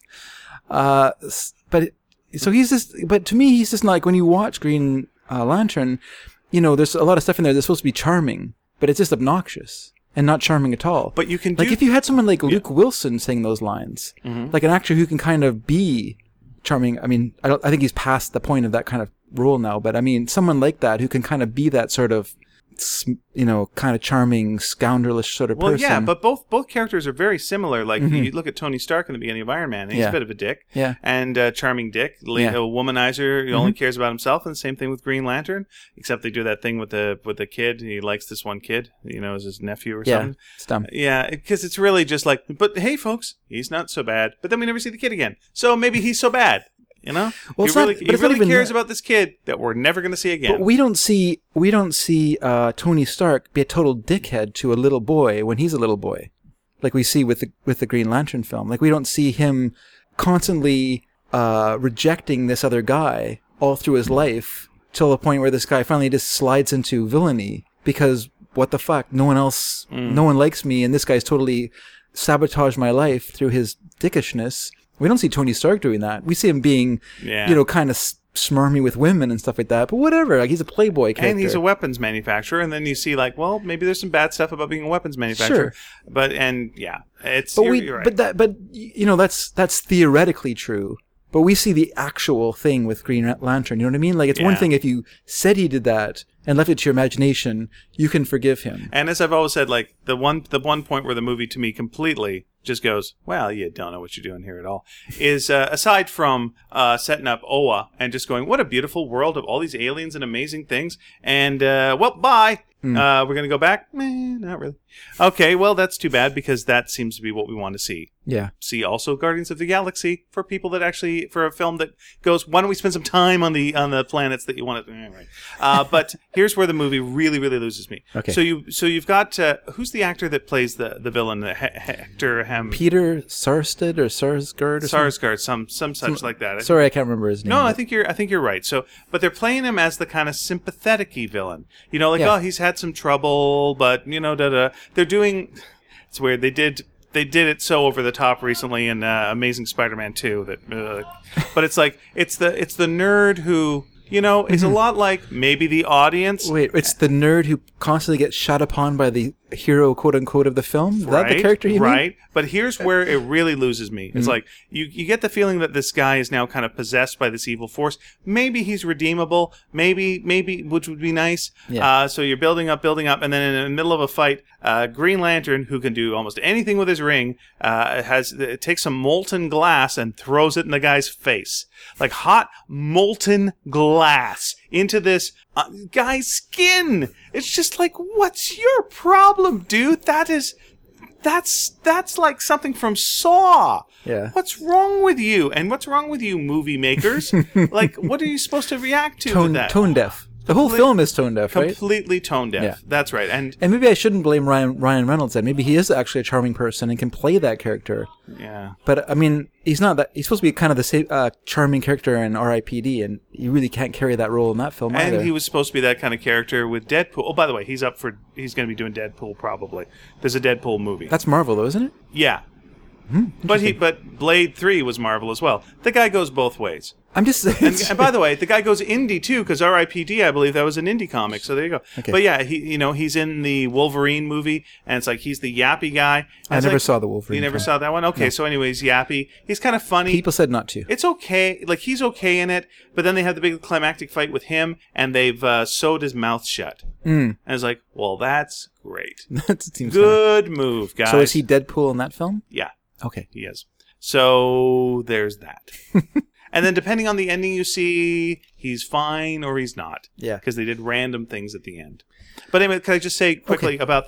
Uh, s- but it, so he's just. But to me, he's just like when you watch Green uh, Lantern, you know, there's a lot of stuff in there that's supposed to be charming, but it's just obnoxious and not charming at all. But you can do like if you had someone like Luke Wilson saying those lines, Mm-hmm. like an actor who can kind of be charming. I mean, I don't. I think he's past the point of that kind of role now. But I mean, someone like that who can kind of be that sort of, sm- you know, kind of charming, scoundrelish sort of Well, person. yeah, but both both characters are very similar. Like you look at Tony Stark in the beginning of Iron Man, and he's Mm-hmm. Yeah. a bit of a dick, Yeah. and uh, charming dick, la- Yeah. Mm-hmm. a womanizer who only cares about himself. And the same thing with Green Lantern, except they do that thing with the with the kid. He likes this one kid, you know, as his nephew or yeah, something. it's dumb. Yeah, because it's really just like, but hey, folks, he's not so bad. But then we never see the kid again, so maybe he's so bad. You know, Well, he it's not- really, but he it's not really even cares that. about this kid that we're never going to see again. But we don't see we don't see uh, Tony Stark be a total dickhead to a little boy when he's a little boy, like we see with the with the Green Lantern film. Like we don't see him constantly uh, rejecting this other guy all through his life till the point where this guy finally just slides into villainy because what the fuck, no one else, Mm. no one likes me, and this guy's totally sabotaged my life through his dickishness. We don't see Tony Stark doing that. We see him being, Yeah. you know, kind of smarmy with women and stuff like that. But whatever, like he's a playboy character. And he's a weapons manufacturer, and then you see like, well, maybe there's some bad stuff about being a weapons manufacturer. Sure. But and yeah, it's but you're, we, you're right. but that, but you know, that's that's theoretically true. But we see the actual thing with Green Lantern. You know what I mean? Like it's one Yeah. thing if you said he did that and left it to your imagination, you can forgive him. And as I've always said, like the one the one point where the movie to me completely just goes, well, you don't know what you're doing here at all, is uh, aside from uh, setting up Oa and just going, what a beautiful world of all these aliens and amazing things, and uh, well, bye. Uh, we're gonna go back? Meh, not really. Okay, well, that's too bad because that seems to be what we want to see. Yeah. See also Guardians of the Galaxy for people that actually for a film that goes, why don't we spend some time on the on the planets that you want to anyway. Uh, but here's where the movie really really loses me. Okay. So you so you've got uh, who's the actor that plays the the villain, uh, He- Hector Hem Peter Sarsted or Sarsgaard or something? Sarsgaard, some some such like that. Sorry, I can't remember his name. No, I but- think you're I think you're right. So, but they're playing him as the kind of sympathetic-y villain. You know, like Yeah. oh, he's had some trouble, but you know, da da. They're doing. It's weird. They did they did it so over the top recently in uh, Amazing Spider-Man two that. Uh, but it's like it's the it's the nerd who. You know, it's a lot like maybe the audience. Wait, it's the nerd who constantly gets shot upon by the hero, quote unquote, of the film? Is that the character you mean? Right. But here's where it really loses me. It's like you, you get the feeling that this guy is now kind of possessed by this evil force. Maybe he's redeemable. Maybe, maybe, which would be nice. Yeah. Uh, so you're building up, building up, and then in the middle of a fight, uh, Green Lantern, who can do almost anything with his ring, uh, has it takes some molten glass and throws it in the guy's face, like hot molten glass into this uh, guy's skin. It's just like, what's your problem, dude? That is. That's that's like something from Saw. Yeah. What's wrong with you? And what's wrong with you, movie makers? Like, what are you supposed to react to Tone, with that? tone deaf. The whole Complete- film is tone deaf, right? Completely tone deaf. Yeah. That's right. And And maybe I shouldn't blame Ryan Ryan Reynolds then. Maybe he is actually a charming person and can play that character. yeah, But I mean, he's not that. He's supposed to be kind of the same uh, charming character in R I P D, and you really can't carry that role in that film and either. he was supposed to be that kind of character with Deadpool. Oh, by the way, he's up for. He's going to be doing Deadpool probably. There's a Deadpool movie. That's Marvel, though, isn't it? yeah. But he, but Blade three was Marvel as well. The guy goes both ways. I'm just saying. And, and by the way, the guy goes indie too, because R I P D, I believe that was an indie comic. So there you go. Okay. But yeah, he, you know, he's in the Wolverine movie, and it's like he's the yappy guy. And I it's never like- saw the Wolverine You never film. saw that one? Okay, so anyways, yappy. He's kind of funny. People said not to. It's okay. Like he's okay in it, but then they have the big climactic fight with him, and they've uh, sewed his mouth shut. Mm. And it's like, well, that's great. that seems Good move, guys. So is he Deadpool in that film? Yeah. Okay. He is. So there's that. And then depending on the ending you see, he's fine or he's not. Yeah. Because they did random things at the end. But anyway, can I just say quickly Okay. about the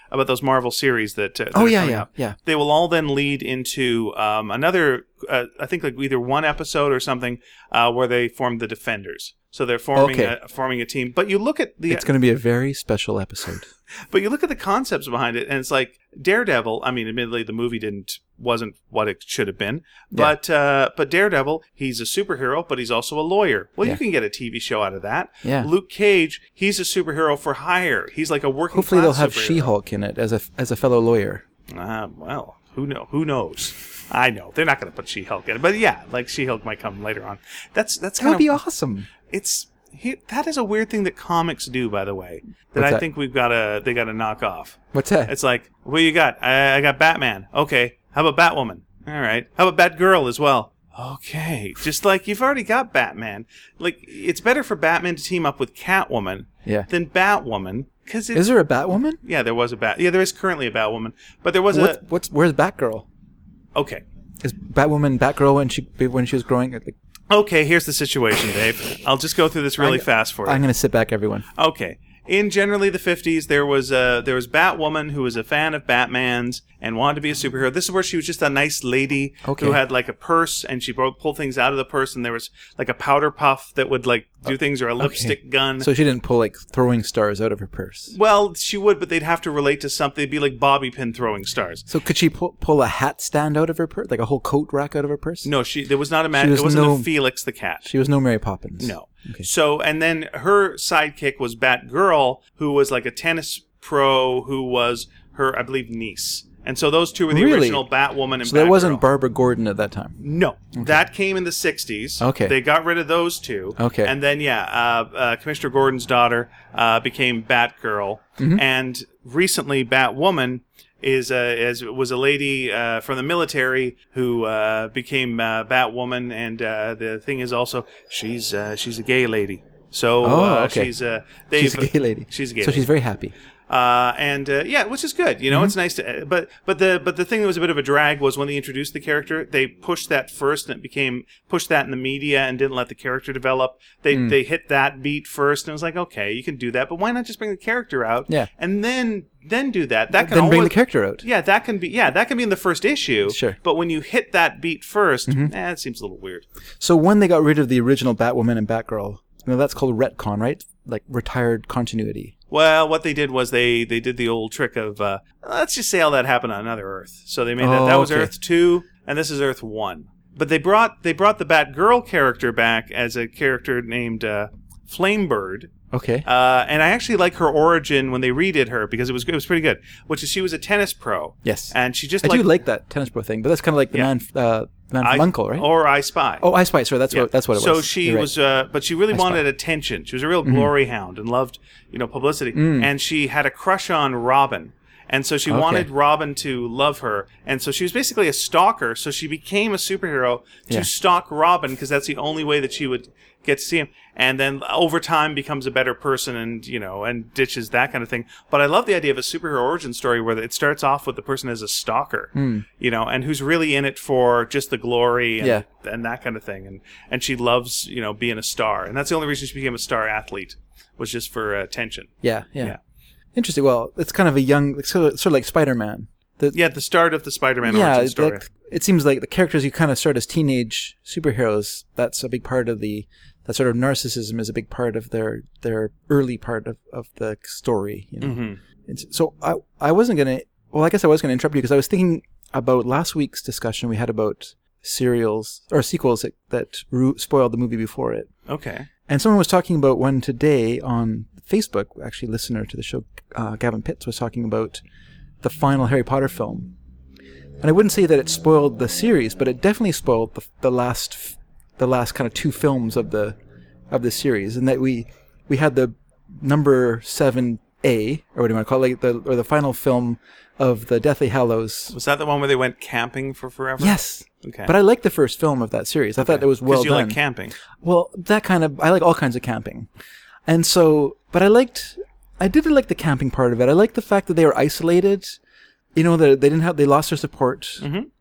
about those Marvel series that. Uh, that Oh are yeah, coming yeah, up. yeah. They will all then lead into um, another. Uh, I think like either one episode or something uh, where they form the Defenders. So they're forming Okay. a, forming a team. But you look at the. It's going to be a very special episode. But you look at the concepts behind it, and it's like Daredevil. I mean, admittedly, the movie didn't wasn't what it should have been. But uh, but Daredevil, he's a superhero, but he's also a lawyer. Well, Yeah. you can get a T V show out of that. Yeah. Luke Cage, he's a superhero for hire. He's like a working. Hopefully, they'll class have superhero. She-Hulk in it as a as a fellow lawyer. Ah, well, who know? Who knows? I know they're not going to put She-Hulk in it, but yeah, like She-Hulk might come later on. That's that's That kind would be of awesome. it's he, that is a weird thing that comics do, by the way. That What's I that? think we've got to they got to knock off. What's that? It's like, what you got? I, I got Batman. Okay, how about Batwoman? All right, how about Batgirl as well? Okay, just like you've already got Batman. Like it's better for Batman to team up with Catwoman Yeah. than Batwoman because Is there a Batwoman? yeah, there was a Bat. Yeah, there is currently a Batwoman, but there was What's, a what's where's Batgirl? okay. Is Batwoman Batgirl when she when she was growing? Like, Okay, here's the situation, Dave. I'll just go through this really I'm- fast for you. I'm going to sit back, everyone. Okay. In generally the fifties, there was uh, there was Batwoman who was a fan of Batman's and wanted to be a superhero. This is where she was just a nice lady Okay. who had like a purse and she bro- pulled things out of the purse and there was like a powder puff that would like do things or a lipstick gun. So she didn't pull like throwing stars out of her purse. Well, she would, but they'd have to relate to something. It'd be like bobby pin throwing stars. So could she pull, pull a hat stand out of her purse, like a whole coat rack out of her purse? No, she there was not a She man. was It wasn't no- a Felix the cat. She was no Mary Poppins. No. Okay. So, and then her sidekick was Batgirl, who was like a tennis pro who was her, I believe, niece. And so those two were the Really? original Batwoman and So there Batgirl. wasn't Barbara Gordon at that time. No. That came in the sixties. Okay. They got rid of those two. Okay. And then, yeah, uh, uh, Commissioner Gordon's daughter uh, became Batgirl. Mm-hmm. And recently, Batwoman is uh, is was a lady uh, from the military who uh, became uh, Batwoman, and uh, the thing is also she's uh, she's a gay lady. So Oh, uh, okay. she's uh, they've, She's a gay lady. She's a gay So lady. she's very happy. Uh, and uh, yeah, which is good. You know, Mm-hmm. it's nice to. But but the but the thing that was a bit of a drag was when they introduced the character, they pushed that first, and it became pushed that in the media and didn't let the character develop. They Mm. they hit that beat first, and it was like, okay, you can do that, but why not just bring the character out? Yeah. and then then do that. That can Then bring the always- character out. Yeah, that can be. Yeah, that can be in the first issue. Sure. Mm-hmm. But when you hit that beat 1st eh, it seems a little weird. So when they got rid of the original Batwoman and Batgirl, you know, that's called retcon, right? Like retired continuity. Well, what they did was they, they did the old trick of uh, let's just say all that happened on another Earth. So they made that Oh, that was okay. Earth two, and this is Earth one. But they brought they brought the Batgirl character back as a character named uh, Flamebird. Okay. Uh, and I actually like her origin when they redid her because it was it was pretty good. Which is she was a tennis pro. Yes. and she just I like do like that tennis pro thing, but that's kind of like the Yeah. man, uh, man from I, Uncle, right? or I Spy. Oh, I Spy. Sorry, that's Yeah. what that's what it so was. she You're right. was, uh, but she really I Spy. wanted attention. She was a real glory hound and loved, you know, publicity. Mm. And she had a crush on Robin, and so she Okay. wanted Robin to love her. And so she was basically a stalker. So she became a superhero to Yeah. stalk Robin because that's the only way that she would get to see him. And then over time becomes a better person, and you know, and ditches that kind of thing. But I love the idea of a superhero origin story where it starts off with the person as a stalker, you know, and who's really in it for just the glory and, Yeah. and that kind of thing. And and she loves, you know, being a star, and that's the only reason she became a star athlete was just for uh, attention. Yeah, yeah, Yeah. Interesting. Well, it's kind of a young, like, sort of, sort of like Spider-Man. The, Yeah, at the start of the Spider-Man yeah, origin it's story. like, it seems like the characters you kind of start as teenage superheroes. That's a big part of the that sort of narcissism is a big part of their their early part of, of the story. You know, Mm-hmm. it's, so I I wasn't gonna. Well, I guess I was gonna interrupt you because I was thinking about last week's discussion we had about serials or sequels that, that ru- spoiled the movie before it. Okay. And someone was talking about one today on Facebook, actually, listener to the show, uh, Gavin Pitts, was talking about the final Harry Potter film. And I wouldn't say that it spoiled the series, but it definitely spoiled the, the last f- the last kind of two films of the of the series, and that we we had the number seven A, or what do you want to call it, like the or the final film of the Deathly Hallows. Was that the one where they went camping for forever? Yes. Okay. But I liked the first film of that series. I thought it was well Because you done. like camping. Well, that kind of, I like all kinds of camping. And so, but I liked, I did like the camping part of it. I liked the fact that they were isolated. You know, that they didn't have, they lost their support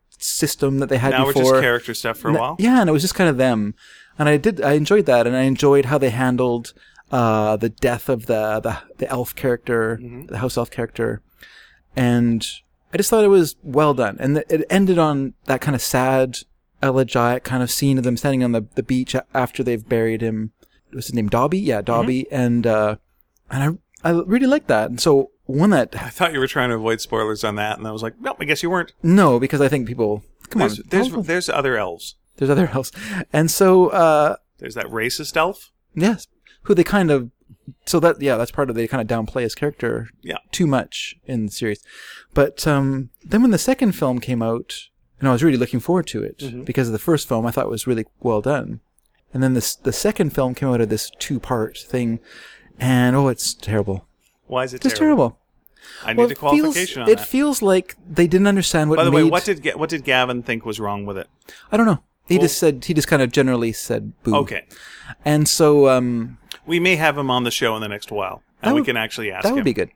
system that they had Mm-hmm. Now we're before. just character stuff for a N- while. Yeah, and it was just kind of them. And I did, I enjoyed that. And I enjoyed how they handled uh, the death of the, the, the elf character, Mm-hmm. the house elf character. and I just thought it was well done. And it ended on that kind of sad, elegiac kind of scene of them standing on the, the beach after they've buried him. What's his name? Dobby? Yeah, Dobby. Mm-hmm. And uh, and I I really liked that. And so one that... I thought you were trying to avoid spoilers on that, and I was like, no, I guess you weren't. No, because I think people... Come there's, on. There's, there's, there's other elves. There's other elves. And so... Uh, there's that racist elf. Yes. Who they kind of... So that, yeah, that's part of, they kind of downplay his character yeah. too much in the series. But um, then when the second film came out, and I was really looking forward to it, mm-hmm. because of the first film I thought was really well done. And then this, the second film came out of this two-part thing, and oh, it's terrible. Why is it It's terrible? terrible. I need well, a qualification feels, on it that. It feels like they didn't understand what By the made... way, what did what did Gavin think was wrong with it? I don't know. He well, just said, he just kind of generally said boo. Okay. And so... Um, we may have him on the show in the next while, and would, we can actually ask that him. That would be good.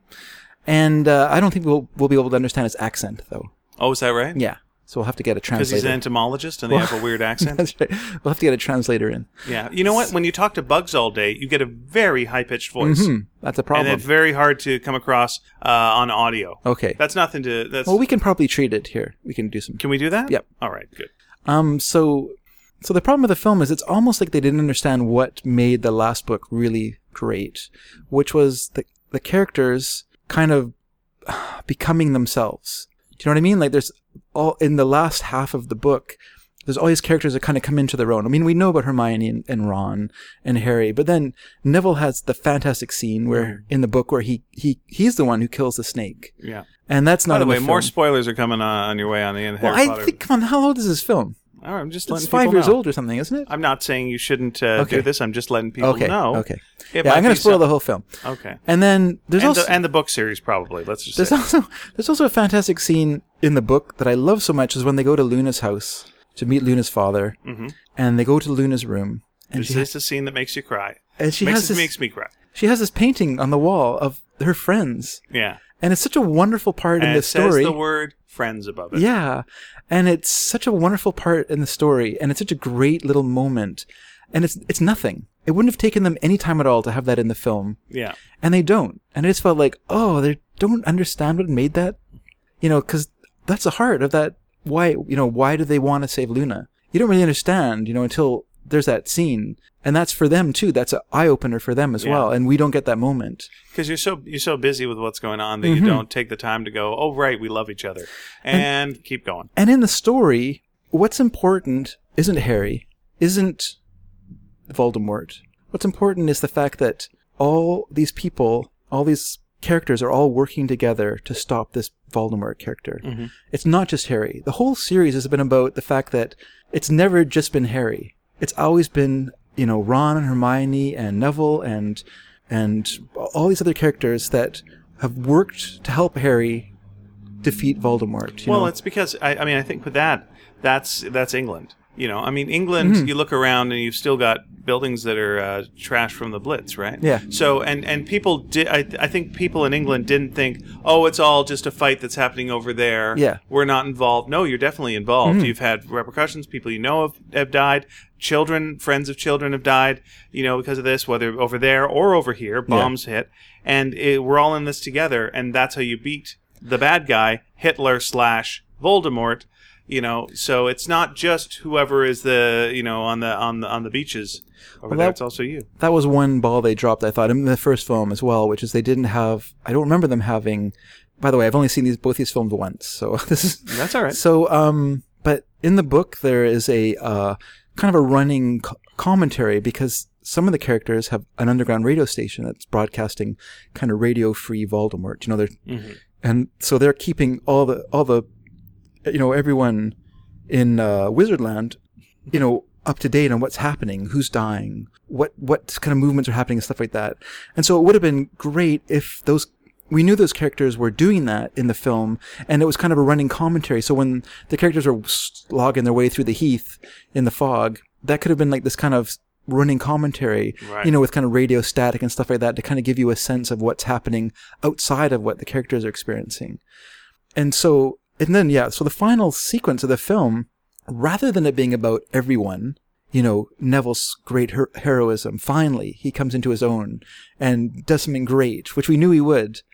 And uh, I don't think we'll we'll be able to understand his accent, though. Oh, is that right? Yeah. So we'll have to get a translator. Because he's an entomologist and they well, have a weird accent? That's right. We'll have to get a translator in. Yeah. You know what? When you talk to bugs all day, you get a very high-pitched voice. Mm-hmm. That's a problem. And it's very hard to come across uh, on audio. Okay. That's nothing to... That's... Well, we can probably treat it here. We can do some... Can we do that? Yep. All right, good. Um. So, so the problem with the film is it's almost like they didn't understand what made the last book really great, which was the the characters kind of becoming themselves. Do you know what I mean? Like there's all in the last half of the book, there's all these characters that kind of come into their own. I mean, we know about Hermione and, and Ron and Harry, but then Neville has the fantastic scene where in the book where he, he he's the one who kills the snake. Yeah. And that's not By the in way, the more film. spoilers are coming on, on your way on the end of well, Harry I Potter. think, come on, how old is this film? All right, I'm just It's letting five people years know. old or something, isn't it? I'm not saying you shouldn't uh, Okay. do this. I'm just letting people okay. know. Okay. It Yeah, might I'm going be to spoil some- the whole film. Okay. And then there's and, also the, and the book series, probably. Let's just there's say. also there's also a fantastic scene in the book that I love so much is when they go to Luna's house to meet Luna's father, mm-hmm. and they go to Luna's room, and This she is the scene that makes you cry. and she makes has it this makes me cry. she has this painting on the wall of her friends, Yeah. and it's such a wonderful part And in the it story. says the word friends above it. Yeah, and it's such a wonderful part in the story, and it's such a great little moment, and it's it's nothing. It wouldn't have taken them any time at all to have that in the film. Yeah. And they don't. And I just felt like, oh, they don't understand what made that. You know, because that's the heart of that. Why, you know, why do they want to save Luna? You don't really understand, you know, until there's that scene. And that's for them, too. That's an eye-opener for them as Yeah. well. And we don't get that moment. Because you're so you're so busy with what's going on that Mm-hmm. you don't take the time to go, oh, right, we love each other. And, and keep going. And in the story, what's important isn't Harry, isn't Voldemort. What's important is the fact that all these people, all these characters are all working together to stop this Voldemort character. Mm-hmm. It's not just Harry. The whole series has been about the fact that it's never just been Harry. It's always been, you know, Ron and Hermione and Neville and and all these other characters that have worked to help Harry defeat Voldemort. You Well, know? it's because, I, I mean, I think with that, that's that's England. You know, I mean, England, Mm-hmm. you look around and you've still got buildings that are uh, trash from the Blitz, right? Yeah. So, and, and people did, I, I think people in England didn't think, oh, it's all just a fight that's happening over there. Yeah. We're not involved. No, you're definitely involved. Mm-hmm. You've had repercussions. People you know have, have died. Children, friends of children have died, you know, because of this, whether over there or over here, bombs hit. And it, we're all in this together, and that's how you beat the bad guy, Hitler slash Voldemort. You know, so it's not just whoever is the, you know, on the on the on the beaches over Well, there. that- It's also you. That was one ball they dropped, I thought, in the first film as well, which is they didn't have... I don't remember them having... By the way, I've only seen these both these films once, so this is... That's all right. So, um, but in the book, there is a uh, kind of a running co- commentary because some of the characters have an underground radio station that's broadcasting kind of radio-free Voldemort. You know, they're... Mm-hmm. And so they're keeping all the... all the you know, everyone in uh, Wizardland, you know, up to date on what's happening, who's dying, what what kind of movements are happening and stuff like that. And so it would have been great if those we knew those characters were doing that in the film, and it was kind of a running commentary. So when the characters were slogging their way through the heath in the fog, that could have been like this kind of running commentary, Right. you know, with kind of radio static and stuff like that to kind of give you a sense of what's happening outside of what the characters are experiencing. And so, and then, yeah, so the final sequence of the film, rather than it being about everyone, you know, Neville's great her- heroism, finally, he comes into his own and does something great, which we knew he would.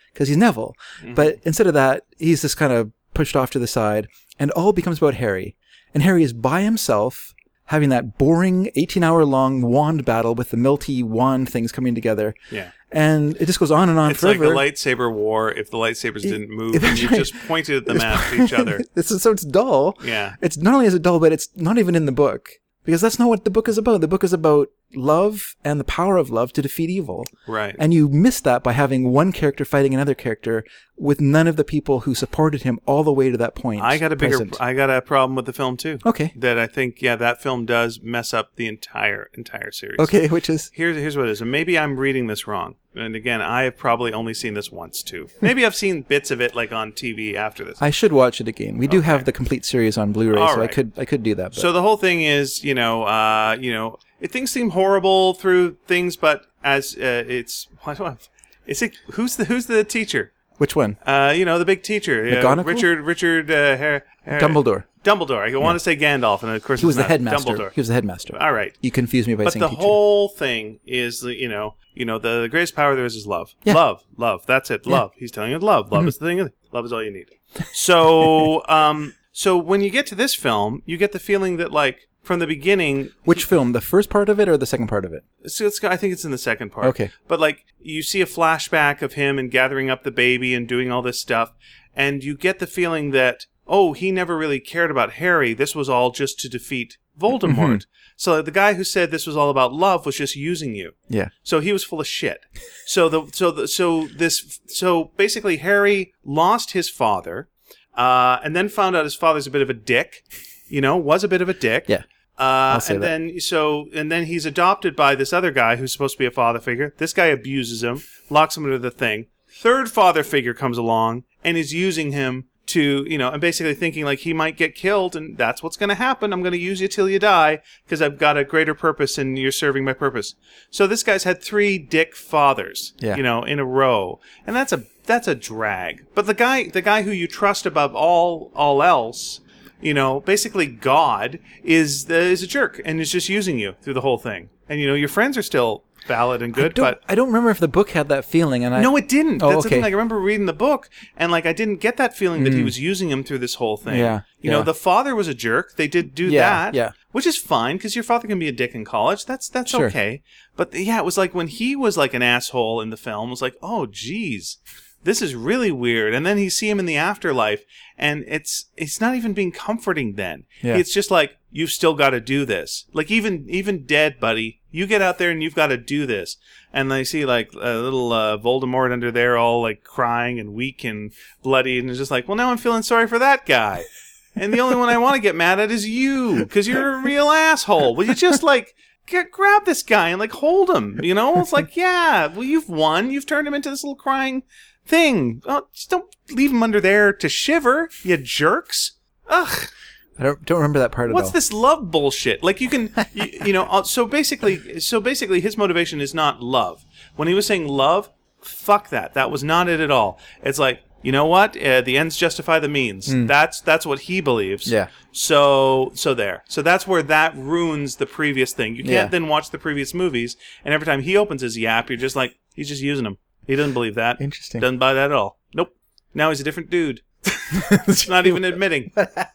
because he's Neville. Mm-hmm. But instead of that, he's just kind of pushed off to the side, and all becomes about Harry. And Harry is by himself, having that boring eighteen-hour-long wand battle with the Milty wand things coming together. Yeah. And it just goes on and on it's forever. It's like the lightsaber war if the lightsabers it, didn't move and you just pointed them at each other. This is, so it's dull. Yeah. It's not only is it dull, but it's not even in the book. Because that's not what the book is about. The book is about love and the power of love to defeat evil. Right. And you miss that by having one character fighting another character with none of the people who supported him all the way to that point. I got a bigger, present. I got a problem with the film too. Okay. That I think, yeah, that film does mess up the entire, entire series. Okay, which is? Here's, here's what it is. And maybe I'm reading this wrong. And again, I have probably only seen this once too. Maybe I've seen bits of it like on T V after this. I should watch it again. We do Okay. have the complete series on Blu-ray, All so right. I could I could do that. But. So the whole thing is, you know, uh, you know, it, things seem horrible through things, but as uh, it's, what do I, is it who's the who's the teacher? Which one? Uh, you know, the big teacher, uh, McGonagall? Richard Richard uh, Har- Har- Dumbledore. Dumbledore. I want to say Gandalf, and of course He was it's the not. headmaster. Dumbledore. He was the headmaster. All right. You confused me by But saying the teacher. whole thing is, the, you know, you know, the, the greatest power there is is love. Yeah. Love, love. That's it. Yeah. Love. He's telling you love. Love Mhm. is the thing. Love is all you need. So, um, so when you get to this film, you get the feeling that, like, from the beginning, Which film? The first part of it or the second part of it? so it's, I think it's in the second part. Okay. But like you see a flashback of him and gathering up the baby and doing all this stuff, and you get the feeling that, oh, he never really cared about Harry. This was all just to defeat Voldemort. Mhm. So the guy who said this was all about love was just using you. Yeah. So he was full of shit. So the so the so this so basically Harry lost his father, uh, and then found out his father's a bit of a dick. You know, was a bit of a dick. Yeah. Uh, I'll say and that. then so and then he's adopted by this other guy who's supposed to be a father figure. This guy abuses him, locks him into the thing. Third father figure comes along and is using him to, you know, and basically thinking like he might get killed, and that's what's going to happen. I'm going to use you till you die because I've got a greater purpose and you're serving my purpose. So this guy's had three dick fathers, Yeah. you know, in a row, and that's a that's a drag. But the guy, the guy who you trust above all all else, you know, basically God is the, is a jerk and is just using you through the whole thing. And you know, your friends are still valid and I good, don't, but I don't remember if the book had that feeling. And I, no, it didn't. Oh, That's the okay. thing. Like, I remember reading the book, and like I didn't get that feeling that he Mm. was using him through this whole thing. Yeah, You know, yeah. the father was a jerk. They did do Yeah, that. yeah. Which is fine because your father can be a dick in college. That's that's Sure. okay. But yeah, it was like when he was like an asshole in the film. It was like, oh, geez, this is really weird. And then you see him in the afterlife, and it's it's not even being comforting. Then Yeah. it's just like, you've still got to do this. Like even even dead, buddy, you get out there and you've got to do this. And they see like a little uh, Voldemort under there, all like crying and weak and bloody, and it's just like, well, now I'm feeling sorry for that guy. And the only one I want to get mad at is you, because you're a real asshole. Will you just like get, grab this guy and like hold him? You know, it's like, yeah, well, you've won. You've turned him into this little crying thing. Oh, just don't leave him under there to shiver, you jerks. Ugh. I don't, don't remember that part at What's all. this love bullshit? Like you can, you, you know. uh, So basically, so basically, his motivation is not love. When he was saying love, fuck that. That was not it at all. It's like, you know what? Uh, the ends justify the means. That's that's what he believes. Yeah. So so there. So that's where that ruins the previous thing. You can't Yeah. then watch the previous movies, and every time he opens his yap, you're just like, he's just using him. He doesn't believe that. Interesting. Doesn't buy that at all. Nope. Now he's a different dude. It's not even admitting.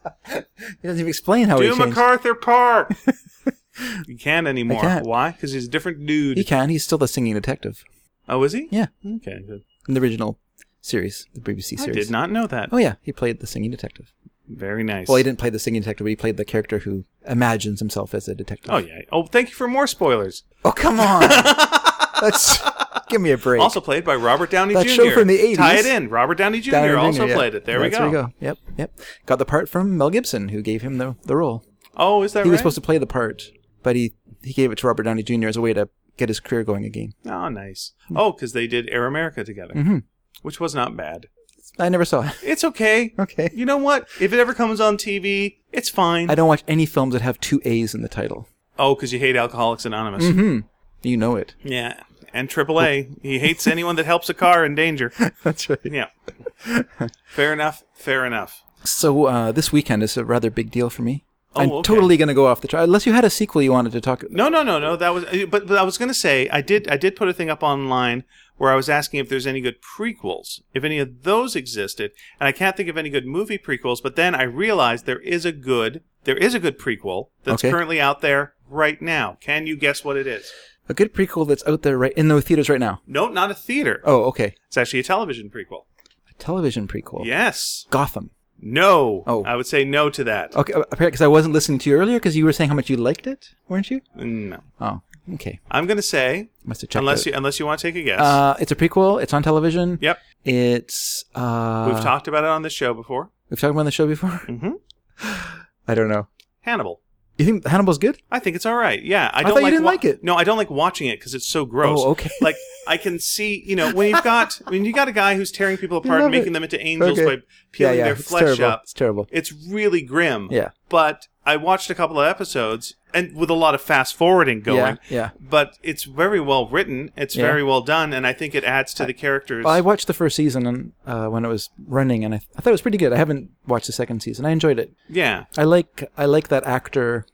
He doesn't even explain how he Do changed. MacArthur Park. You can't anymore. I can't. Why? Because he's a different dude. He can. He's still the singing detective Oh, is he? Yeah. Okay, good. in the original series, the B B C I series. did not know that. Oh yeah, he played the singing detective. Very nice. Well, he didn't play the singing detective, but he played the character who imagines himself as a detective. Oh, yeah. Oh, thank you for more spoilers. Oh, come on. That's give me a break. Also played by Robert Downey That Junior show from the eighties. Tie it in. Robert Downey Junior Downey also Junior, yeah. played it. There That's we go. where we go. Yep, yep. Got the part from Mel Gibson, who gave him the the role. Oh, is that He right? was supposed to play the part, but he he gave it to Robert Downey Junior as a way to get his career going again. Oh, nice. Oh, because they did Air America together, Mm-hmm. which was not bad. I never saw it. It's okay. Okay. You know what? If it ever comes on T V, it's fine. I don't watch any films that have two A's in the title. Oh, because you hate Alcoholics Anonymous. Mm-hmm. You know it. Yeah. And triple A. He hates anyone that helps a car in danger. That's right. Yeah. Fair enough. Fair enough. So uh, this weekend is a rather big deal for me. Oh, I'm okay. totally going to go off the chart. Unless you had a sequel you wanted to talk about. No, no, no, no. That was, but, but I was going to say, I did, I did put a thing up online where I was asking if there's any good prequels, if any of those existed, and I can't think of any good movie prequels. But then I realized there is a good there is a good prequel that's Okay. currently out there right now. Can you guess what it is? A good prequel that's out there right in the theaters right now. No, not a theater. Oh, okay. It's actually a television prequel. A television prequel. Yes. Gotham. No. Oh. I would say no to that. Okay, because I wasn't listening to you earlier because you were saying how much you liked it, weren't you? No. Oh, okay. I'm going to say, Must have checked unless out. you unless you want to take a guess. Uh, it's a prequel. It's on television. Yep. It's. Uh, We've talked about it on this show before. We've talked about it on the show before. Mm-hmm. I don't know. Hannibal. You think Hannibal's good? I think it's all right. Yeah, I I don't thought you like didn't like it. No, I don't like watching it because it's so gross. Oh, okay. Like I can see, you know, when you've got when you got a guy who's tearing people apart love and making it. them into angels Okay. by peeling yeah, yeah. their It's flesh terrible. up. It's terrible. It's really grim. Yeah. But I watched a couple of episodes and with a lot of fast forwarding going. Yeah, yeah. But it's very well written. It's Yeah. very well done, and I think it adds to the characters. Well, I watched the first season and, uh, when it was running, and I, I thought it was pretty good. I haven't watched the second season. I enjoyed it. yeah. I like I like that actor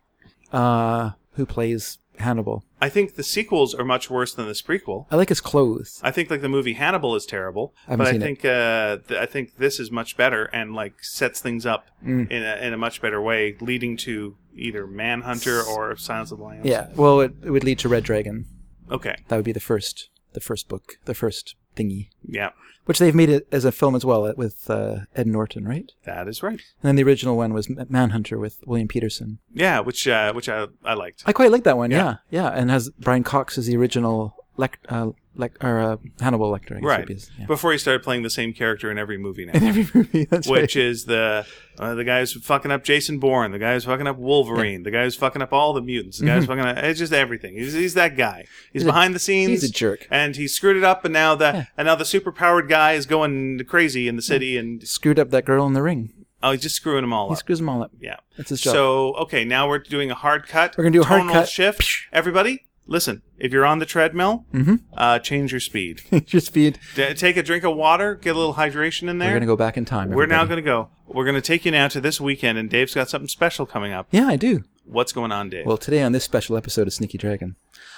uh, who plays Hannibal. I think the sequels are much worse than this prequel. I like his clothes. I think like the movie Hannibal is terrible, I haven't but I seen it. think uh, th- I think this is much better and like sets things up Mm. in a in a much better way, leading to either Manhunter or Silence of the Lambs. Yeah. Well, it, it would lead to Red Dragon. Okay. That would be the first the first book, the first thingy, Yeah, which they've made it as a film as well with uh, Ed Norton, right? that is right. And then the original one was M- Manhunter with William Peterson. Yeah, which uh, which I I liked. I quite like that one. Yeah. Yeah, yeah, and has Brian Cox as the original lec- uh, lec- or uh, Hannibal Lecter. I guess Right. it is. Yeah. Before he started playing the same character in every movie now. In every movie, that's Which right. is the uh, the guy who's fucking up Jason Bourne, the guy who's fucking up Wolverine, the guy who's fucking up all the mutants, the guy who's fucking up, it's just everything. He's, he's that guy. He's, He's a- behind the scenes. he's a jerk. and he screwed it up. And now the Yeah. and now the super powered guy is going crazy in the city, and Screwed up that girl in the ring. oh, he's just screwing them all He up. screws them all up. Yeah. That's his job. So okay, now we're doing a hard cut. We're gonna do a hard tonal cut. shift. Everybody, listen. If you're on the treadmill, uh, change your speed. Your speed. D- take a drink of water. Get a little hydration in there. We're gonna go back in time. We're now everybody. going to go. We're going to take you now to this weekend, and Dave's got something special coming up. Yeah, I do. What's going on, Dave? Well, today on this special episode of Sneaky Dragon,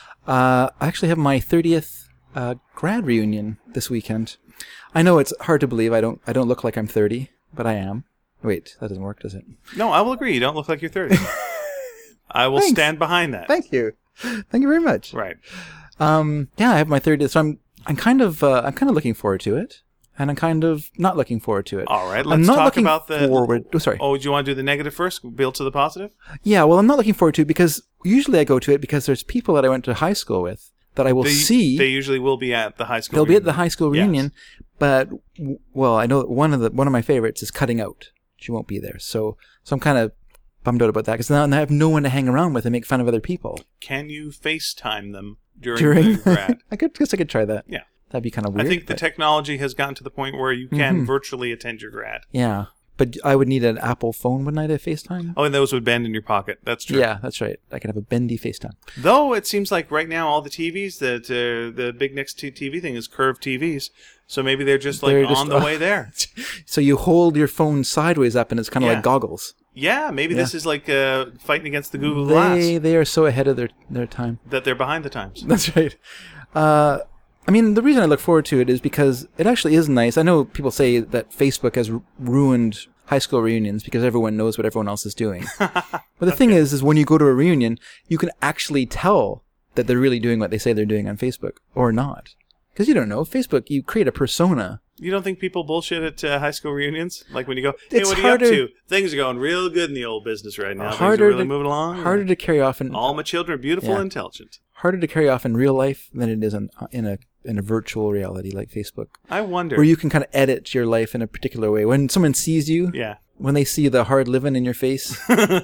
uh, I actually have my thirtieth uh, grad reunion this weekend. I know it's hard to believe. I don't. I don't look like I'm thirty, but I am. Wait, that doesn't work, does it? no, I will agree. You don't look like you're thirty. I will Thanks. stand behind that. Thank you. Thank you very much. Right. Um, yeah, I have my thirtieth, so I'm. I'm kind of. Uh, I'm kind of looking forward to it, and I'm kind of not looking forward to it. All right. I'm Let's not talk looking about the. forward. Oh, sorry. Oh, do you want to do the negative first? Build to the positive. Yeah, well, I'm not looking forward to it because usually I go to it because there's people that I went to high school with that I will They, see. They usually will be at the high school. They'll be at reunion. the high school Yes. reunion, but w- well, I know that one of the one of my favorites is cutting out. She won't be there, so so I'm kind of bummed out about that because now I have no one to hang around with and make fun of other people Can you FaceTime them during, during. the grad? I could guess I could try that. Yeah. That'd be kind of weird. I think the but- technology has gotten to the point where you can Mm-hmm. virtually attend your grad. yeah, but I would need an Apple phone, wouldn't I, to FaceTime? Oh, and those would bend in your pocket. That's true. Yeah, that's right. I could have a bendy FaceTime. Though it seems like right now all the T Vs that uh, the big next to T V thing is curved T Vs, so maybe they're just like They're just- on the way there. So you hold your phone sideways up, and it's kind of Yeah. like goggles. Yeah, maybe this is like uh, fighting against the Google They Glass they are so ahead of their their time. that they're behind the times. That's right. Uh, I mean, the reason I look forward to it is because it actually is nice. I know people say that Facebook has ru- ruined high school reunions because everyone knows what everyone else is doing. But the thing is, is when you go to a reunion, you can actually tell that they're really doing what they say they're doing on Facebook or not. Because you don't know. Facebook, you create a persona. You don't think people bullshit at uh, high school reunions? Like when you go, hey, It's what are harder- you up to? Things are going real good in the old business right now. Things harder are really to, moving along. Harder to carry off in All my children are beautiful Yeah. and intelligent. harder to carry off in real life than it is in, in a in a virtual reality like Facebook, I wonder. where you can kind of edit your life in a particular way. When someone sees you, Yeah. when they see the hard living in your face,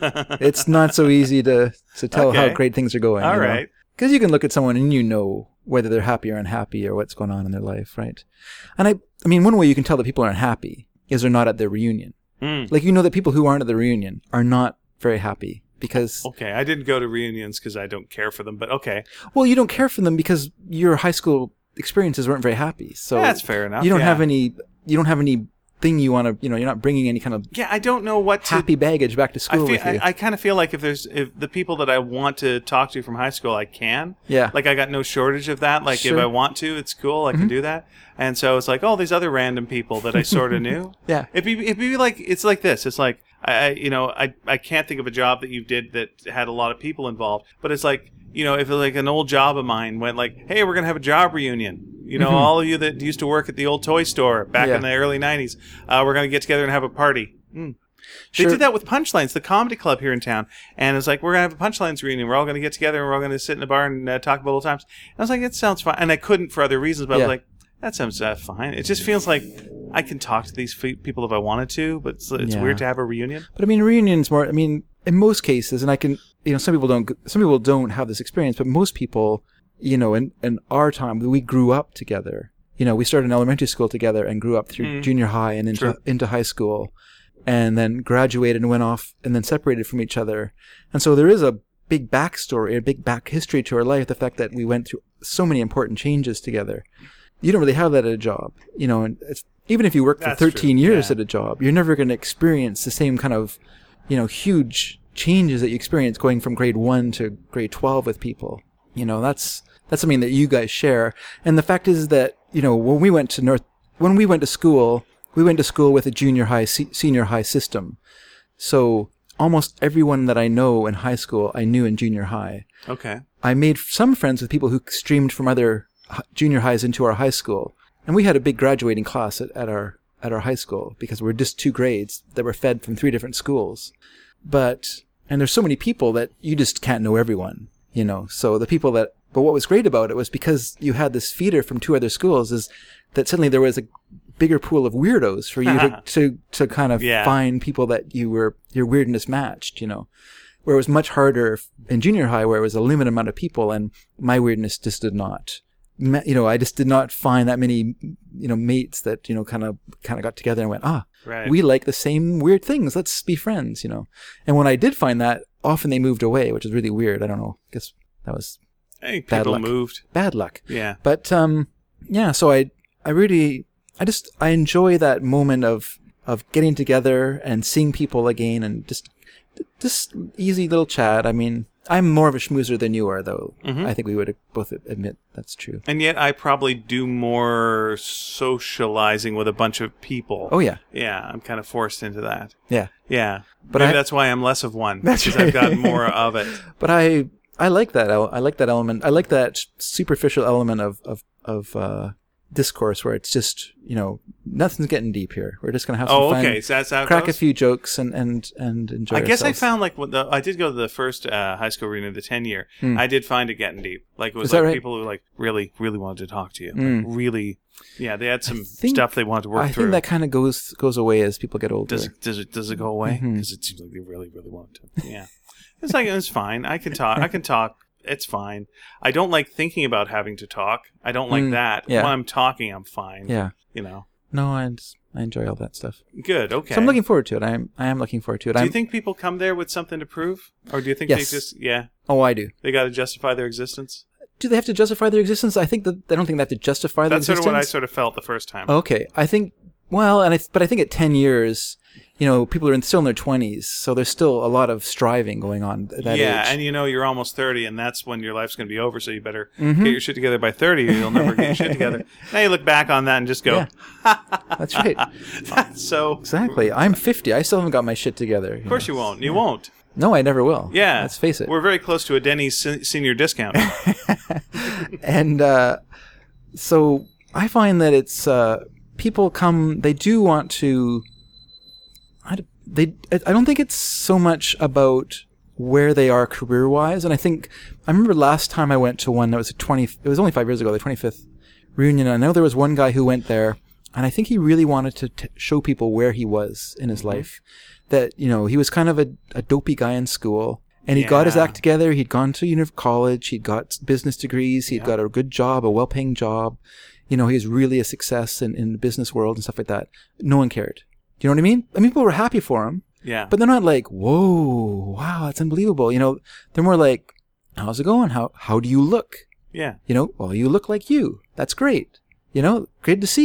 it's not so easy to to tell Okay. how great things are going. All right. Because you can look at someone and you know whether they're happy or unhappy or what's going on in their life, right? And I, I mean, one way you can tell that people are unhappy is they're not at their reunion. Mm. Like, you know that people who aren't at the reunion are not very happy because, Okay, I didn't go to reunions because I don't care for them, but okay. well, you don't care for them because your high school experiences weren't very happy. So That's fair enough, You don't yeah. have any, you don't have any thing you want to, you know, you're not bringing any kind of Yeah, I don't know what to... happy baggage back to I, school feel, with you. I, I kind of feel like if there's if the people that I want to talk to from high school, I can. Yeah. Like, I got no shortage of that. Like, Sure. if I want to, it's cool. I can do that. And so it's like, oh, these other random people that I sort of knew. Yeah. It'd be, it'd be like, it's like this. It's like, I, I you know, I, I can't think of a job that you did that had a lot of people involved. But it's like, you know, if like an old job of mine went like, hey, we're going to have a job reunion. You know, all of you that used to work at the old toy store back Yeah. in the early nineties, uh, we're going to get together and have a party. Mm. They Sure. did that with Punchlines, the comedy club here in town. And it's like, we're going to have a Punchlines reunion. We're all going to get together and we're all going to sit in a bar and uh, talk about old times. And I was like, it sounds fine. And I couldn't for other reasons, but Yeah. I was like, that sounds uh, fine. It just feels like I can talk to these fe- people if I wanted to, but it's, it's Yeah. weird to have a reunion. But I mean, reunions more. I mean, in most cases, and I can, you know, some people don't. Some people don't have this experience, but most people, you know, in in our time, we grew up together. You know, we started in elementary school together and grew up through Mm. junior high and into Sure. into high school, and then graduated and went off and then separated from each other. And so there is a big backstory, a big back history to our life. The fact that we went through so many important changes together. You don't really have that at a job, you know, and it's, even if you work for That's thirteen true, years yeah. at a job, you're never going to experience the same kind of, you know, huge changes that you experience going from grade one to grade twelve with people. You know, that's, that's something that you guys share. And the fact is that, you know, when we went to North, when we went to school, we went to school with a junior high, se- senior high system. So almost everyone that I know in high school, I knew in junior high. Okay. I made some friends with people who streamed from other h- junior highs into our high school. And we had a big graduating class at, at our at our high school because we're just two grades that were fed from three different schools. But, and there's so many people that you just can't know everyone, you know. So the people that, but what was great about it was because you had this feeder from two other schools is that suddenly there was a bigger pool of weirdos for you to, to, to kind of Yeah. find people that you were, your weirdness matched, you know. Where it was much harder in junior high where it was a limited amount of people and my weirdness just did not, ma- you know, I just did not find that many, you know, mates that, you know, kind of, kind of got together and went, ah, Right. we like the same weird things. Let's be friends, you know. And when I did find that, often they moved away, which is really weird. I don't know. I guess that was Hey, bad people luck. moved. bad luck. Yeah. But, um, yeah, so I, I really, I just, I enjoy that moment of, of getting together and seeing people again and just, just easy little chat. I mean, I'm more of a schmoozer than you are, though. Mhm. I think we would both admit that's true. And yet I probably do more socializing with a bunch of people. Oh, yeah. Yeah, I'm kind of forced into that. Yeah. Yeah. But Maybe I- that's why I'm less of one. That's because right. I've gotten more of it. But I, I like that. el- I like that element. I like that superficial element of, of, of, uh, discourse where it's just, you know, nothing's getting deep here. We're just going to have some Oh, fun, okay. So that's how it crack goes? a few jokes and, and, and enjoy I guess I ourselves. found like when the I did go to the first uh, high school reunion, the ten year. Hmm. I did find it getting deep. Like it was Is that like right? people who like really, really wanted to talk to you. Hmm. Like, really, yeah. They had some think- stuff they wanted to work I through. think that kind of goes, goes away as people get older. does it, does it does it go away? Mhm. Because it seems like they really, really wanted to. Yeah, it's like it's fine. I can talk. I can talk. It's fine. I don't like thinking about having to talk. I don't like Mm, that. yeah. When I'm talking, I'm fine. Yeah. You know. No, I, just- I enjoy all that stuff. Good. Okay. So I'm looking forward to it. I'm, I am looking forward to it. Do I'm, you think people come there with something to prove, or do you think Yes. they just yeah oh, I do. they got to justify their existence? Do they have to justify their existence? I think that I don't think they have to justify their That's sort existence. of what I sort of felt the first time. Okay, I think. Well, and I, but I think at ten years, you know, people are in, still in their twenties, so there's still a lot of striving going on at that yeah, age. and you know you're almost thirty, and that's when your life's going to be over. So you better Mhm. get your shit together by thirty, or you'll never get your shit together. Now you look back on that and just go, Yeah. That's right. "That's so." Exactly. I'm fifty. I still haven't got my shit together. Of course you won't. You won't. No, I never will. Yeah. Let's face it. We're very close to a Denny's se- senior discount. and uh, so I find that it's uh, people come. They do want to. I, d- they. I don't think it's so much about where they are career wise, and I think I remember last time I went to one that was a twenty. It was only five years ago, the twenty-fifth reunion. I know there was one guy who went there, and I think he really wanted to t- show people where he was in his life. That, you know, he was kind of a, a dopey guy in school. And he got his Yeah. act together. He'd gone to uni- college. He'd got business degrees. He'd Yeah. got a good job, a well-paying job. You know, he was really a success in, in the business world and stuff like that. No one cared. Do you know what I mean? I mean, people were happy for him, Yeah. but they're not like, whoa, wow, that's unbelievable. You know, they're more like, how's it going? How, how do you look? yeah. You know, well, you look like you. That's great. You know, great to see you.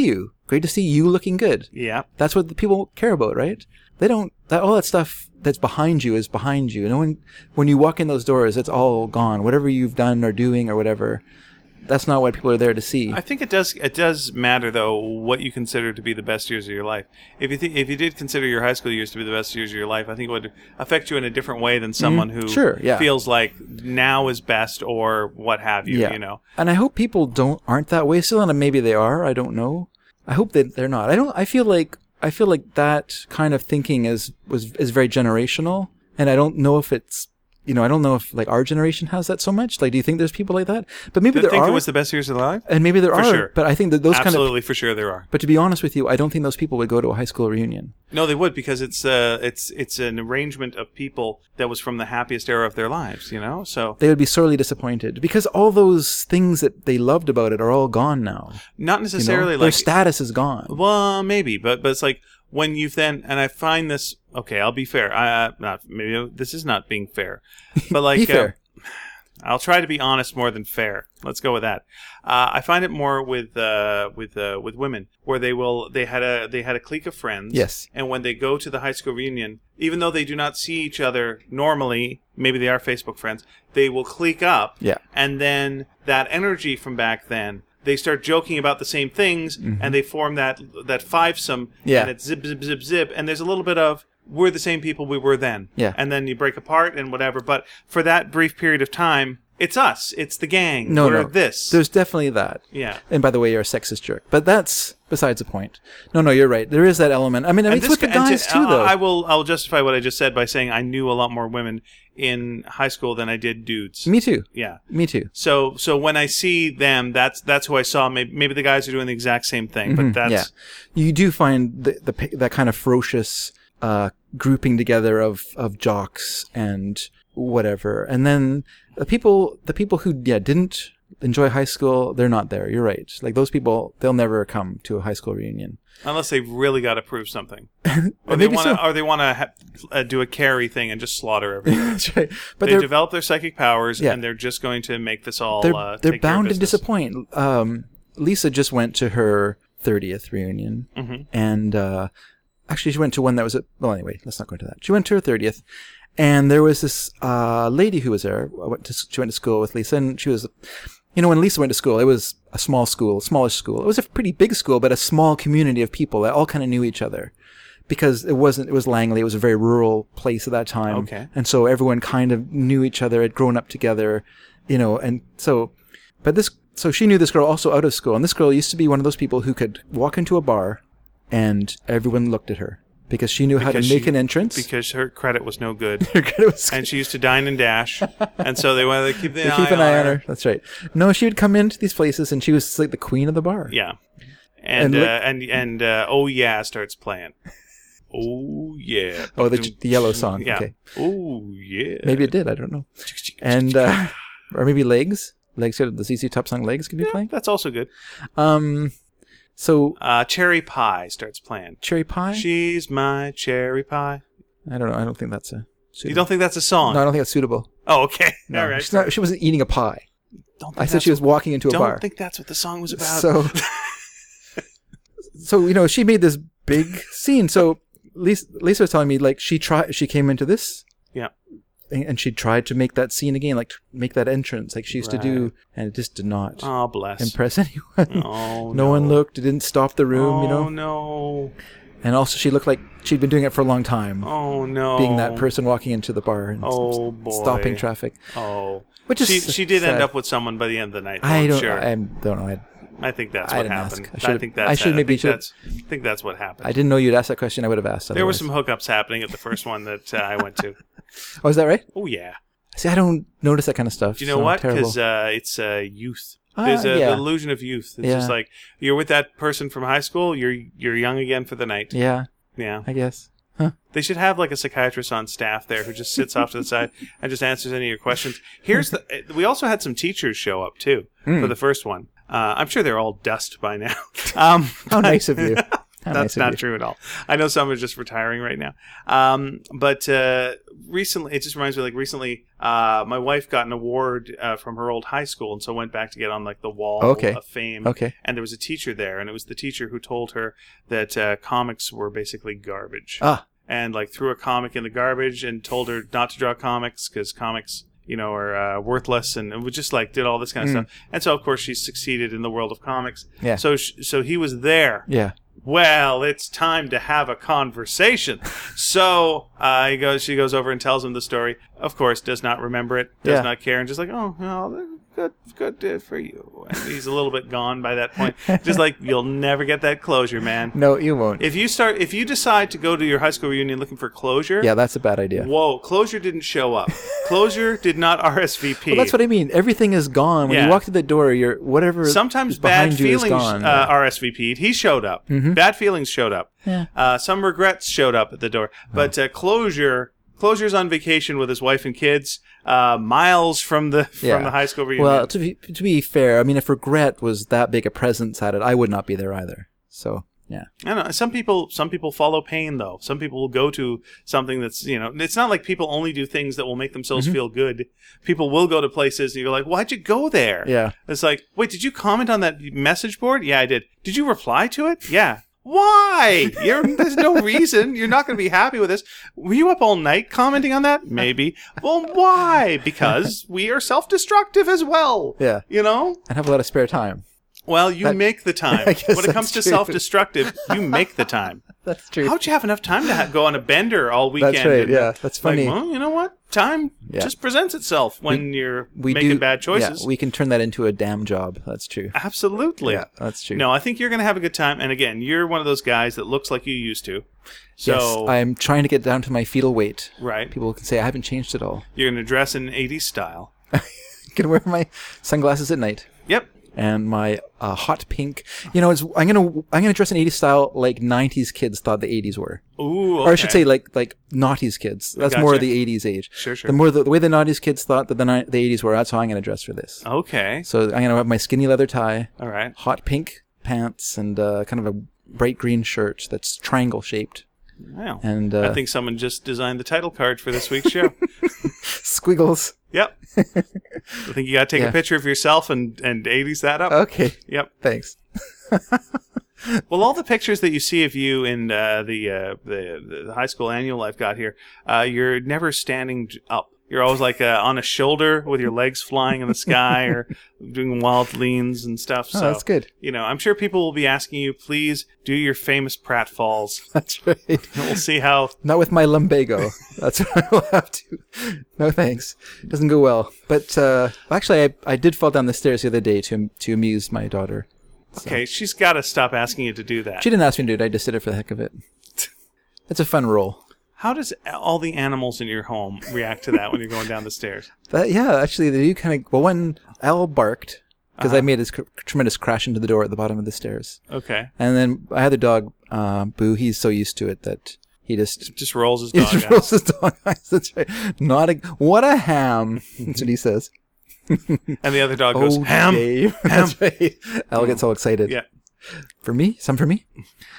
Great to see you looking good. Yeah. That's what the people care about, right? They don't, that all that stuff that's behind you is behind you. No one, when you walk in those doors, it's all gone. Whatever you've done or doing or whatever, that's not what people are there to see. I think it does. It does matter, though, what you consider to be the best years of your life. If you think, if you did consider your high school years to be the best years of your life, I think it would affect you in a different way than someone who Sure, yeah. feels like now is best or what have you. Yeah. You know. And I hope people don't aren't that way still, and maybe they are. I don't know. I hope that they're not. I don't. I feel like I feel like that kind of thinking is was is very generational, and I don't know if it's. You know, I don't know if like our generation has that so much. Like, do you think there's people like that? But maybe That there think are. it was the best years of their life? And maybe there For are. sure. But I think that those kind of. Absolutely, for sure there are. But to be honest with you, I don't think those people would go to a high school reunion. No, they would, because it's uh, it's it's an arrangement of people that was from the happiest era of their lives. You know, so They would be sorely disappointed because all those things that they loved about it are all gone now. not You know? necessarily Their like. status is gone. Well, maybe, but but it's like when you've then, and I find this. Okay, I'll be fair. I uh, not maybe this is not being fair, but like Be fair. Uh, I'll try to be honest more than fair. Let's go with that. Uh, I find it more with uh, with uh, with women where they will they had a they had a clique of friends. Yes. And when they go to the high school reunion, even though they do not see each other normally, maybe they are Facebook friends, they will clique up. Yeah. And then that energy from back then, they start joking about the same things, and they form that that fivesome. Yeah. And it's zip zip zip zip, and there's a little bit of we're the same people we were then. Yeah. And then you break apart and whatever. But for that brief period of time, it's us. It's the gang. No, we're no. this. There's definitely that. Yeah. And by the way, you're a sexist jerk. But that's besides the point. No, no, you're right. There is that element. I mean, I mean And it's with the and guys to- too, though. I will. I'll justify what I just said by saying I knew a lot more women in high school than I did dudes. Me too. Yeah. Me too. So so when I see them, that's that's who I saw. Maybe, maybe the guys are doing the exact same thing, but that's Yeah. You do find the, the that kind of ferocious uh, grouping together of, of jocks and whatever. And then the people the people who yeah didn't enjoy high school, they're not there. You're right. Like those people, they'll never come to a high school reunion. unless they've really got to prove something, or they Maybe want to, so. or they want to ha- uh, do a carry thing and just slaughter everything. That's right. But they they're develop their psychic powers, Yeah. and they're just going to make this all. they're, uh, they're take care of bound to business. disappoint. Um, Lisa just went to her thirtieth reunion, Mm-hmm. and uh, actually she went to one that was at, well, anyway, let's not go into that. She went to her thirtieth, and there was this uh, lady who was there. I went to, she went to school with Lisa, and she was, you know, when Lisa went to school, it was a small school, smallish school. It was a pretty big school, but a small community of people that all kind of knew each other. Because it wasn't, it was Langley, it was a very rural place at that time. Okay. And so everyone kind of knew each other, had grown up together, you know, and so, but this, so she knew this girl also out of school. And this girl used to be one of those people who could walk into a bar and everyone looked at her because she knew how to Because make she- an entrance. because her credit was no good. It was- And she used to dine and dash, and so they wanted to keep, the they eye, keep an on eye her. on her. That's right. No, she would come into these places and she was like the queen of the bar. Yeah, and And uh, look- and and uh, oh yeah starts playing. Oh yeah. Oh, the, the yellow song. Yeah. Okay. Oh yeah. Maybe it did. I don't know. And, uh, or maybe Legs. Legs, the Z Z Top song Legs could be playing. That's also good. Um, so Uh, Cherry Pie starts playing. Cherry Pie? She's my cherry pie. I don't know. I don't think that's a suitable. You don't think that's a song? No, I don't think that's suitable. Oh, okay. No, All right. she's not, she wasn't eating a pie. Don't think I said that's she was what- walking into a Don't bar. think that's what the song was about. So, so you know, she made this big scene. So Lisa, Lisa was telling me like she tried, she came into this, yeah. and, and she tried to make that scene again, like make that entrance, like she used to do, Right. and it just did not Oh, bless. impress anyone. Oh, no, one looked. It didn't stop the room, Oh, you know. no. And also, she looked like she'd been doing it for a long time, Oh, no. being that person walking into the bar and Oh, s- boy. stopping traffic. Oh. Which is she, she did end sad. up with someone by the end of the night. Though, I I'm don't. Sure. I don't know. I, I think that's I what didn't happened. ask. I I, should've- think that's. I should maybe think should- that's. I think that's what happened. I didn't know you'd ask that question. I would have asked. There were otherwise. some hookups happening at the first one that uh, I went to. Oh, is that right? Oh yeah. See, I don't notice that kind of stuff. Do you know so what? terrible. Because uh, it's uh, youth. Ah, There's a, yeah. the illusion of youth. It's Yeah. just like you're with that person from high school. You're you're young again for the night. Yeah, Yeah. I guess. Huh? They should have like a psychiatrist on staff there who just sits off to the side and just answers any of your questions. Here's the. We also had some teachers show up too Hmm. for the first one. Uh, I'm sure they're all dust by now. Um, How nice of you. How That's nice of not you. true at all. I know some are just retiring right now. Um, but uh, recently, it just reminds me, like, recently, uh, my wife got an award uh, from her old high school, and so went back to get on, like, the wall Okay. of fame. Okay. And there was a teacher there, and it was the teacher who told her that uh, comics were basically garbage. Ah. And, like, threw a comic in the garbage and told her not to draw comics because comics, you know, are uh, worthless, and it was just, like, did all this kind of Mm. stuff. And so, of course, she succeeded in the world of comics. Yeah. So, sh- so he was there. Yeah. Well, it's time to have a conversation. So uh, he goes. She goes over and tells him the story. Of course, does not remember it, does Yeah. not care, and just like, oh, well, good, good uh, for you. And he's a little bit gone by that point. Just like, you'll never get that closure, man. No, you won't. If you start, if you decide to go to your high school reunion looking for closure, Yeah, that's a bad idea. whoa, closure didn't show up. Closure did not R S V P. Well, that's what I mean. Everything is gone. When Yeah. you walk through the door, you're whatever. Sometimes is behind bad you is feelings gone. uh, R S V P'd. He showed up. Bad feelings showed up. Yeah. Uh, some regrets showed up at the door. But uh, closure, closure's on vacation with his wife and kids, uh, miles from the from Yeah. the high school reunion. Well, to be to be fair, I mean, if regret was that big a presence at it, I would not be there either. So yeah. I don't know. Some people, some people follow pain though. Some people will go to something that's, you know, it's not like people only do things that will make themselves Mm-hmm. feel good. People will go to places and you're like, why'd you go there? Yeah. It's like, wait, did you comment on that message board? Yeah, I did. Did you reply to it? Yeah. Why? You're, there's no reason. You're not going to be happy with this. Were you up all night commenting on that? Maybe. Well, why? Because we are self-destructive as well. Yeah. You know? And have a lot of spare time. Well, you That- make the time. I guess When it comes to that's true. self-destructive, you make the time. That's true. How'd you have enough time to ha- go on a bender all weekend? That's right. And, Yeah, that's funny. Like, well, you know what? Time Yeah. just presents itself when you're we making do, bad choices. Yeah, we can turn that into a damn job. That's true. Absolutely. Yeah, that's true. No, I think you're going to have a good time. And again, you're one of those guys that looks like you used to. So, yes, I'm trying to get down to my fetal weight. right. People can say I haven't changed at all. You're going to dress in eighties style. Can wear my sunglasses at night Yep. and my uh, hot pink. You know, it's, I'm gonna I'm gonna dress in eighties style like nineties kids thought the eighties were, Ooh, okay. or I should say like like noughties kids. That's more Gotcha. of the eighties age. Sure, sure. The more the, the way the noughties kids thought that the ni- the eighties were. That's how I'm gonna dress for this. Okay. So I'm gonna have my skinny leather tie, All right. hot pink pants, and uh, kind of a bright green shirt that's triangle shaped. Wow. And uh, I think someone just designed the title card for this week's show. squiggles. Yep. I think you got to take Yeah. a picture of yourself and, and eighties that up. Okay. Yep. Thanks. Well, all the pictures that you see of you in uh, the, uh, the the high school annual I've got here, uh, you're never standing j- up. You're always like uh, on a shoulder with your legs flying in the sky or doing wild leans and stuff. Oh, so that's good. You know, I'm sure people will be asking you, please do your famous pratfalls. That's right. And we'll see how. Not with my lumbago. That's what I will have to. No thanks. Doesn't go well. But uh, actually, I, I did fall down the stairs the other day to to amuse my daughter. Okay, she's got to stop asking you to do that. She didn't ask me to do it. I just did it for the heck of it. It's a fun role. How does all the animals in your home react to that when you're going down the stairs? That, yeah, actually, they do kind of. Well, when Al barked because I Uh-huh. made his cr- tremendous crash into the door at the bottom of the stairs, Okay. and then I had the dog uh, Boo. He's so used to it that he just Just rolls his he dog just out. rolls his dog eyes. That's right. Not a what a ham. That's what he says. And the other dog goes, Oh, ham. Dave. That's right. Al gets all excited. Yeah. For me, some for me.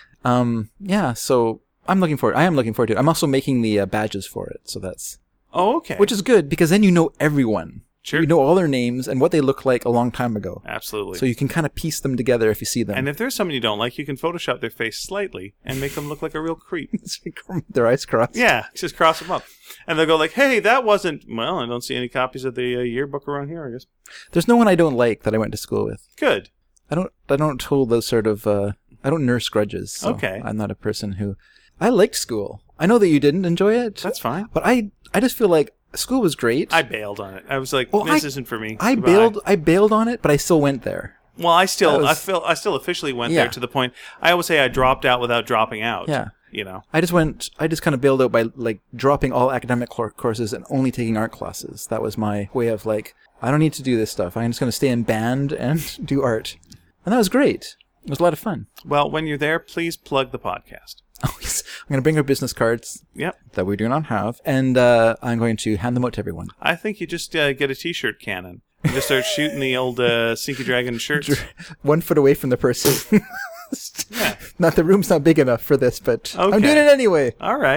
Um, yeah. So I'm looking forward. I am looking forward to it. I'm also making the uh, badges for it, so that's Oh, okay. which is good because then you know everyone. Sure. You know all their names and what they look like a long time ago. Absolutely. So you can kind of piece them together if you see them. and if there's someone you don't like, you can Photoshop their face slightly and make them look like a real creep. their eyes crossed. Yeah, just cross them up. And they'll go like, hey, that wasn't... Well, I don't see any copies of the uh, yearbook around here, I guess. There's no one I don't like that I went to school with. Good. I don't. I don't hold those sort of. Uh, I don't nurse grudges. So Okay. I'm not a person who. I liked school. I know that you didn't enjoy it. That's fine. But I. I just feel like school was great. I bailed on it. I was like, Well, this I- isn't for me. I Goodbye. bailed. I bailed on it, but I still went there. Well, I still, That was- I feel, I still officially went Yeah. there to the point. I always say I dropped out without dropping out. Yeah. You know. I just went. I just kind of bailed out by like dropping all academic cor- courses and only taking art classes. That was my way of like, I don't need to do this stuff. I'm just going to stay in band and do art, and that was great. It was a lot of fun. Well, when you're there, please plug the podcast. Oh, yes. I'm going to bring our business cards Yep. that we do not have, and uh, I'm going to hand them out to everyone. I think you just uh, get a T-shirt cannon and just start shooting the old uh, Sinky Dragon shirts. One foot away from the person. Yeah. Not the room's not big enough for this, but I'm Okay. doing it anyway. All right.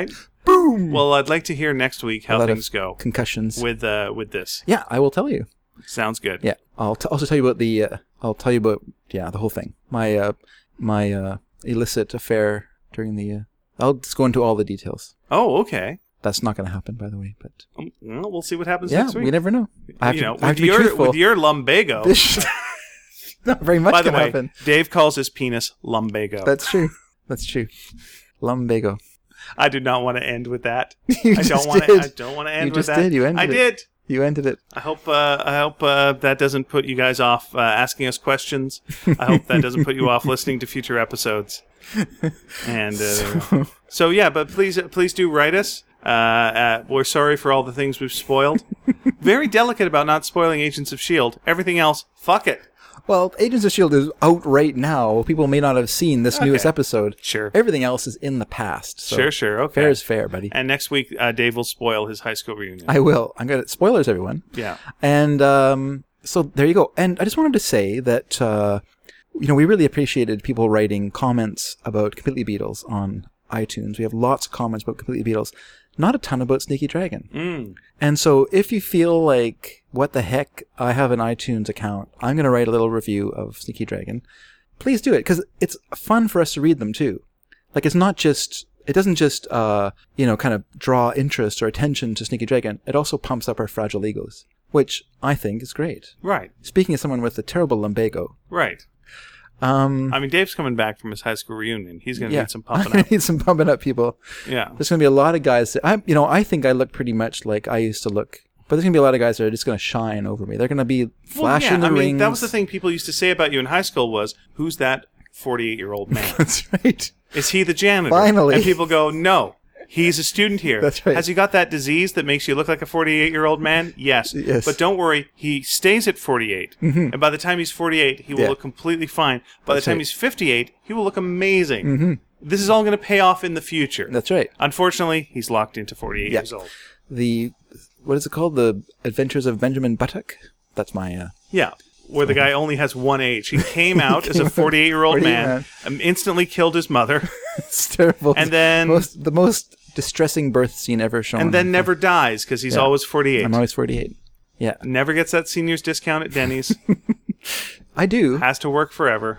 Boom! Well, I'd like to hear next week how A lot of things go concussions. with uh, with this. Yeah, I will tell you. Sounds good. Yeah, I'll t- also tell you about the. Uh, I'll tell you about yeah the whole thing. My uh, my uh, illicit affair during the. Uh, I'll just go into all the details. Oh, okay. That's not going to happen, by the way. But Um, well, we'll see what happens yeah, next week. we never know. I have you to, know, I have with to be your truthful. with your lumbago. This not very much By the can way, happen. Dave calls his penis lumbago. That's true. That's true. Lumbago. I do not want to end with that. You I don't just want to. did. I don't want to end You with just that. did. You ended I it. did. You ended it. I hope. Uh, I hope uh, that doesn't put you guys off uh, asking us questions. I hope that doesn't put you off listening to future episodes. And uh, so, so yeah, but please, please do write us. Uh, uh, we're sorry for all the things we've spoiled. Very delicate about not spoiling Agents of S H I E L D. Everything else, fuck it. Well, Agents of S H I E L D is out right now. People may not have seen this Okay. newest episode. Sure. Everything else is in the past. So Sure, sure. Okay. fair is fair, buddy. And next week, uh, Dave will spoil his high school reunion. I will. I'm gonna spoilers, everyone. yeah. And um, so there you go. And I just wanted to say that uh, you know we really appreciated people writing comments about Completely Beatles on iTunes. We have lots of comments about Completely Beatles. Not a ton about Sneaky Dragon. Mm. And so if you feel like, what the heck, I have an iTunes account, I'm going to write a little review of Sneaky Dragon, please do it, because it's fun for us to read them too. Like, it's not just, it doesn't just, uh, you know, kind of draw interest or attention to Sneaky Dragon. It also pumps up our fragile egos, which I think is great. Right. Speaking of someone with a terrible lumbago. Right. Um, I mean, Dave's coming back from his high school reunion. He's going to yeah, need some I'm pumping gonna up. need some pumping up, people. Yeah. There's going to be a lot of guys that, I, you know, I think I look pretty much like I used to look. But there's going to be a lot of guys that are just going to shine over me. They're going to be flashing well, yeah, the I mean, rings. that was the thing people used to say about you in high school was, who's that forty-eight-year-old man? That's right. Is he the janitor? Finally. And people go, no. He's a student here. That's right. Has he got that disease that makes you look like a forty-eight-year-old man? Yes. Yes. But don't worry, he stays at forty-eight. Mm-hmm. And by the time he's forty-eight, he will Yeah. look completely fine. By That's the time right. he's fifty-eight, he will look amazing. Mm-hmm. This is all going to pay off in the future. That's right. Unfortunately, he's locked into forty-eight Yeah. years old. The, what is it called? The Adventures of Benjamin Buttock? That's my, uh, Yeah. Where the guy only has one age. He came out as a forty-eight-year-old man, man. um, instantly killed his mother, it's terrible. and then most, the most distressing birth scene ever shown. and then never dies because he's Yeah. always forty-eight. I'm always forty-eight. Yeah. Never gets that senior's discount at Denny's. I do. Has to work forever,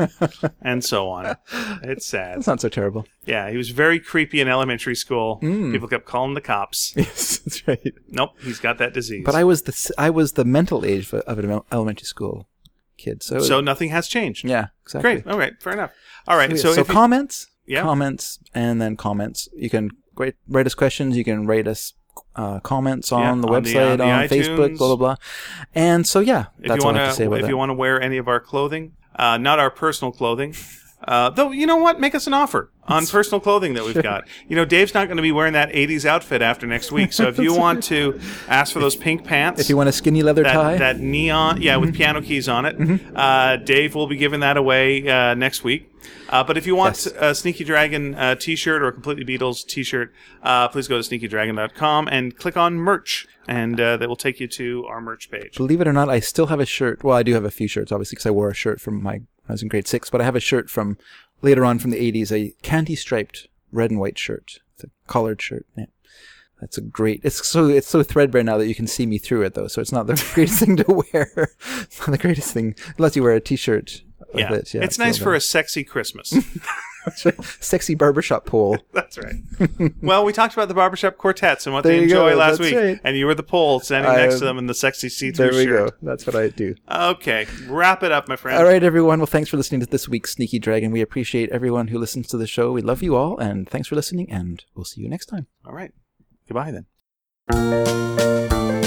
and so on. It's sad. That's not so terrible. Yeah, he was very creepy in elementary school. Mm. People kept calling the cops. Yes, that's right. Nope, he's got that disease. But I was the, s- I was the mental age of, of an elementary school kid. So, so nothing has changed. yeah, exactly. Great. All right. Fair enough. All right. So, So, if you- comments, Yeah. comments, and then comments. You can write, write us questions. You can write us uh, comments on Yeah, the on the- website, on the on Facebook, iTunes. blah blah blah. And so yeah, if that's you all want I have to say about if that. you want to wear any of our clothing, uh, not our personal clothing. Uh, though, you know what? Make us an offer on personal clothing that we've got. You know, Dave's not going to be wearing that eighties outfit after next week. So if you want to ask for those pink pants, if you want a skinny leather tie, that, that neon, yeah, with piano keys on it, Mm-hmm. uh, Dave will be giving that away uh, next week. Uh, but if you want Yes. a Sneaky Dragon uh, t-shirt or a Completely Beatles t-shirt, uh, please go to sneaky dragon dot com and click on merch, and uh, that will take you to our merch page. believe it or not, I still have a shirt. Well, I do have a few shirts, obviously, because I wore a shirt from my I was in grade six, but I have a shirt from later on from the eighties, a candy striped red and white shirt, it's a collared shirt. Yeah. That's a great. It's so it's so threadbare now that you can see me through it, though. So it's not the greatest thing to wear. It's not the greatest thing unless you wear a t-shirt. With Yeah. it. Yeah, it's nice for a sexy Christmas. a sexy barbershop pole. That's right. Well, we talked about the barbershop quartets and what There they you enjoy go, last that's week, right. and you were the pole standing I next am- to them in the sexy see-through There we shirt. go. That's what I do. Okay, wrap it up, my friend. All right, everyone. Well, thanks for listening to this week's Sneaky Dragon. We appreciate everyone who listens to the show. We love you all, and thanks for listening, and we'll see you next time. All right. Goodbye then.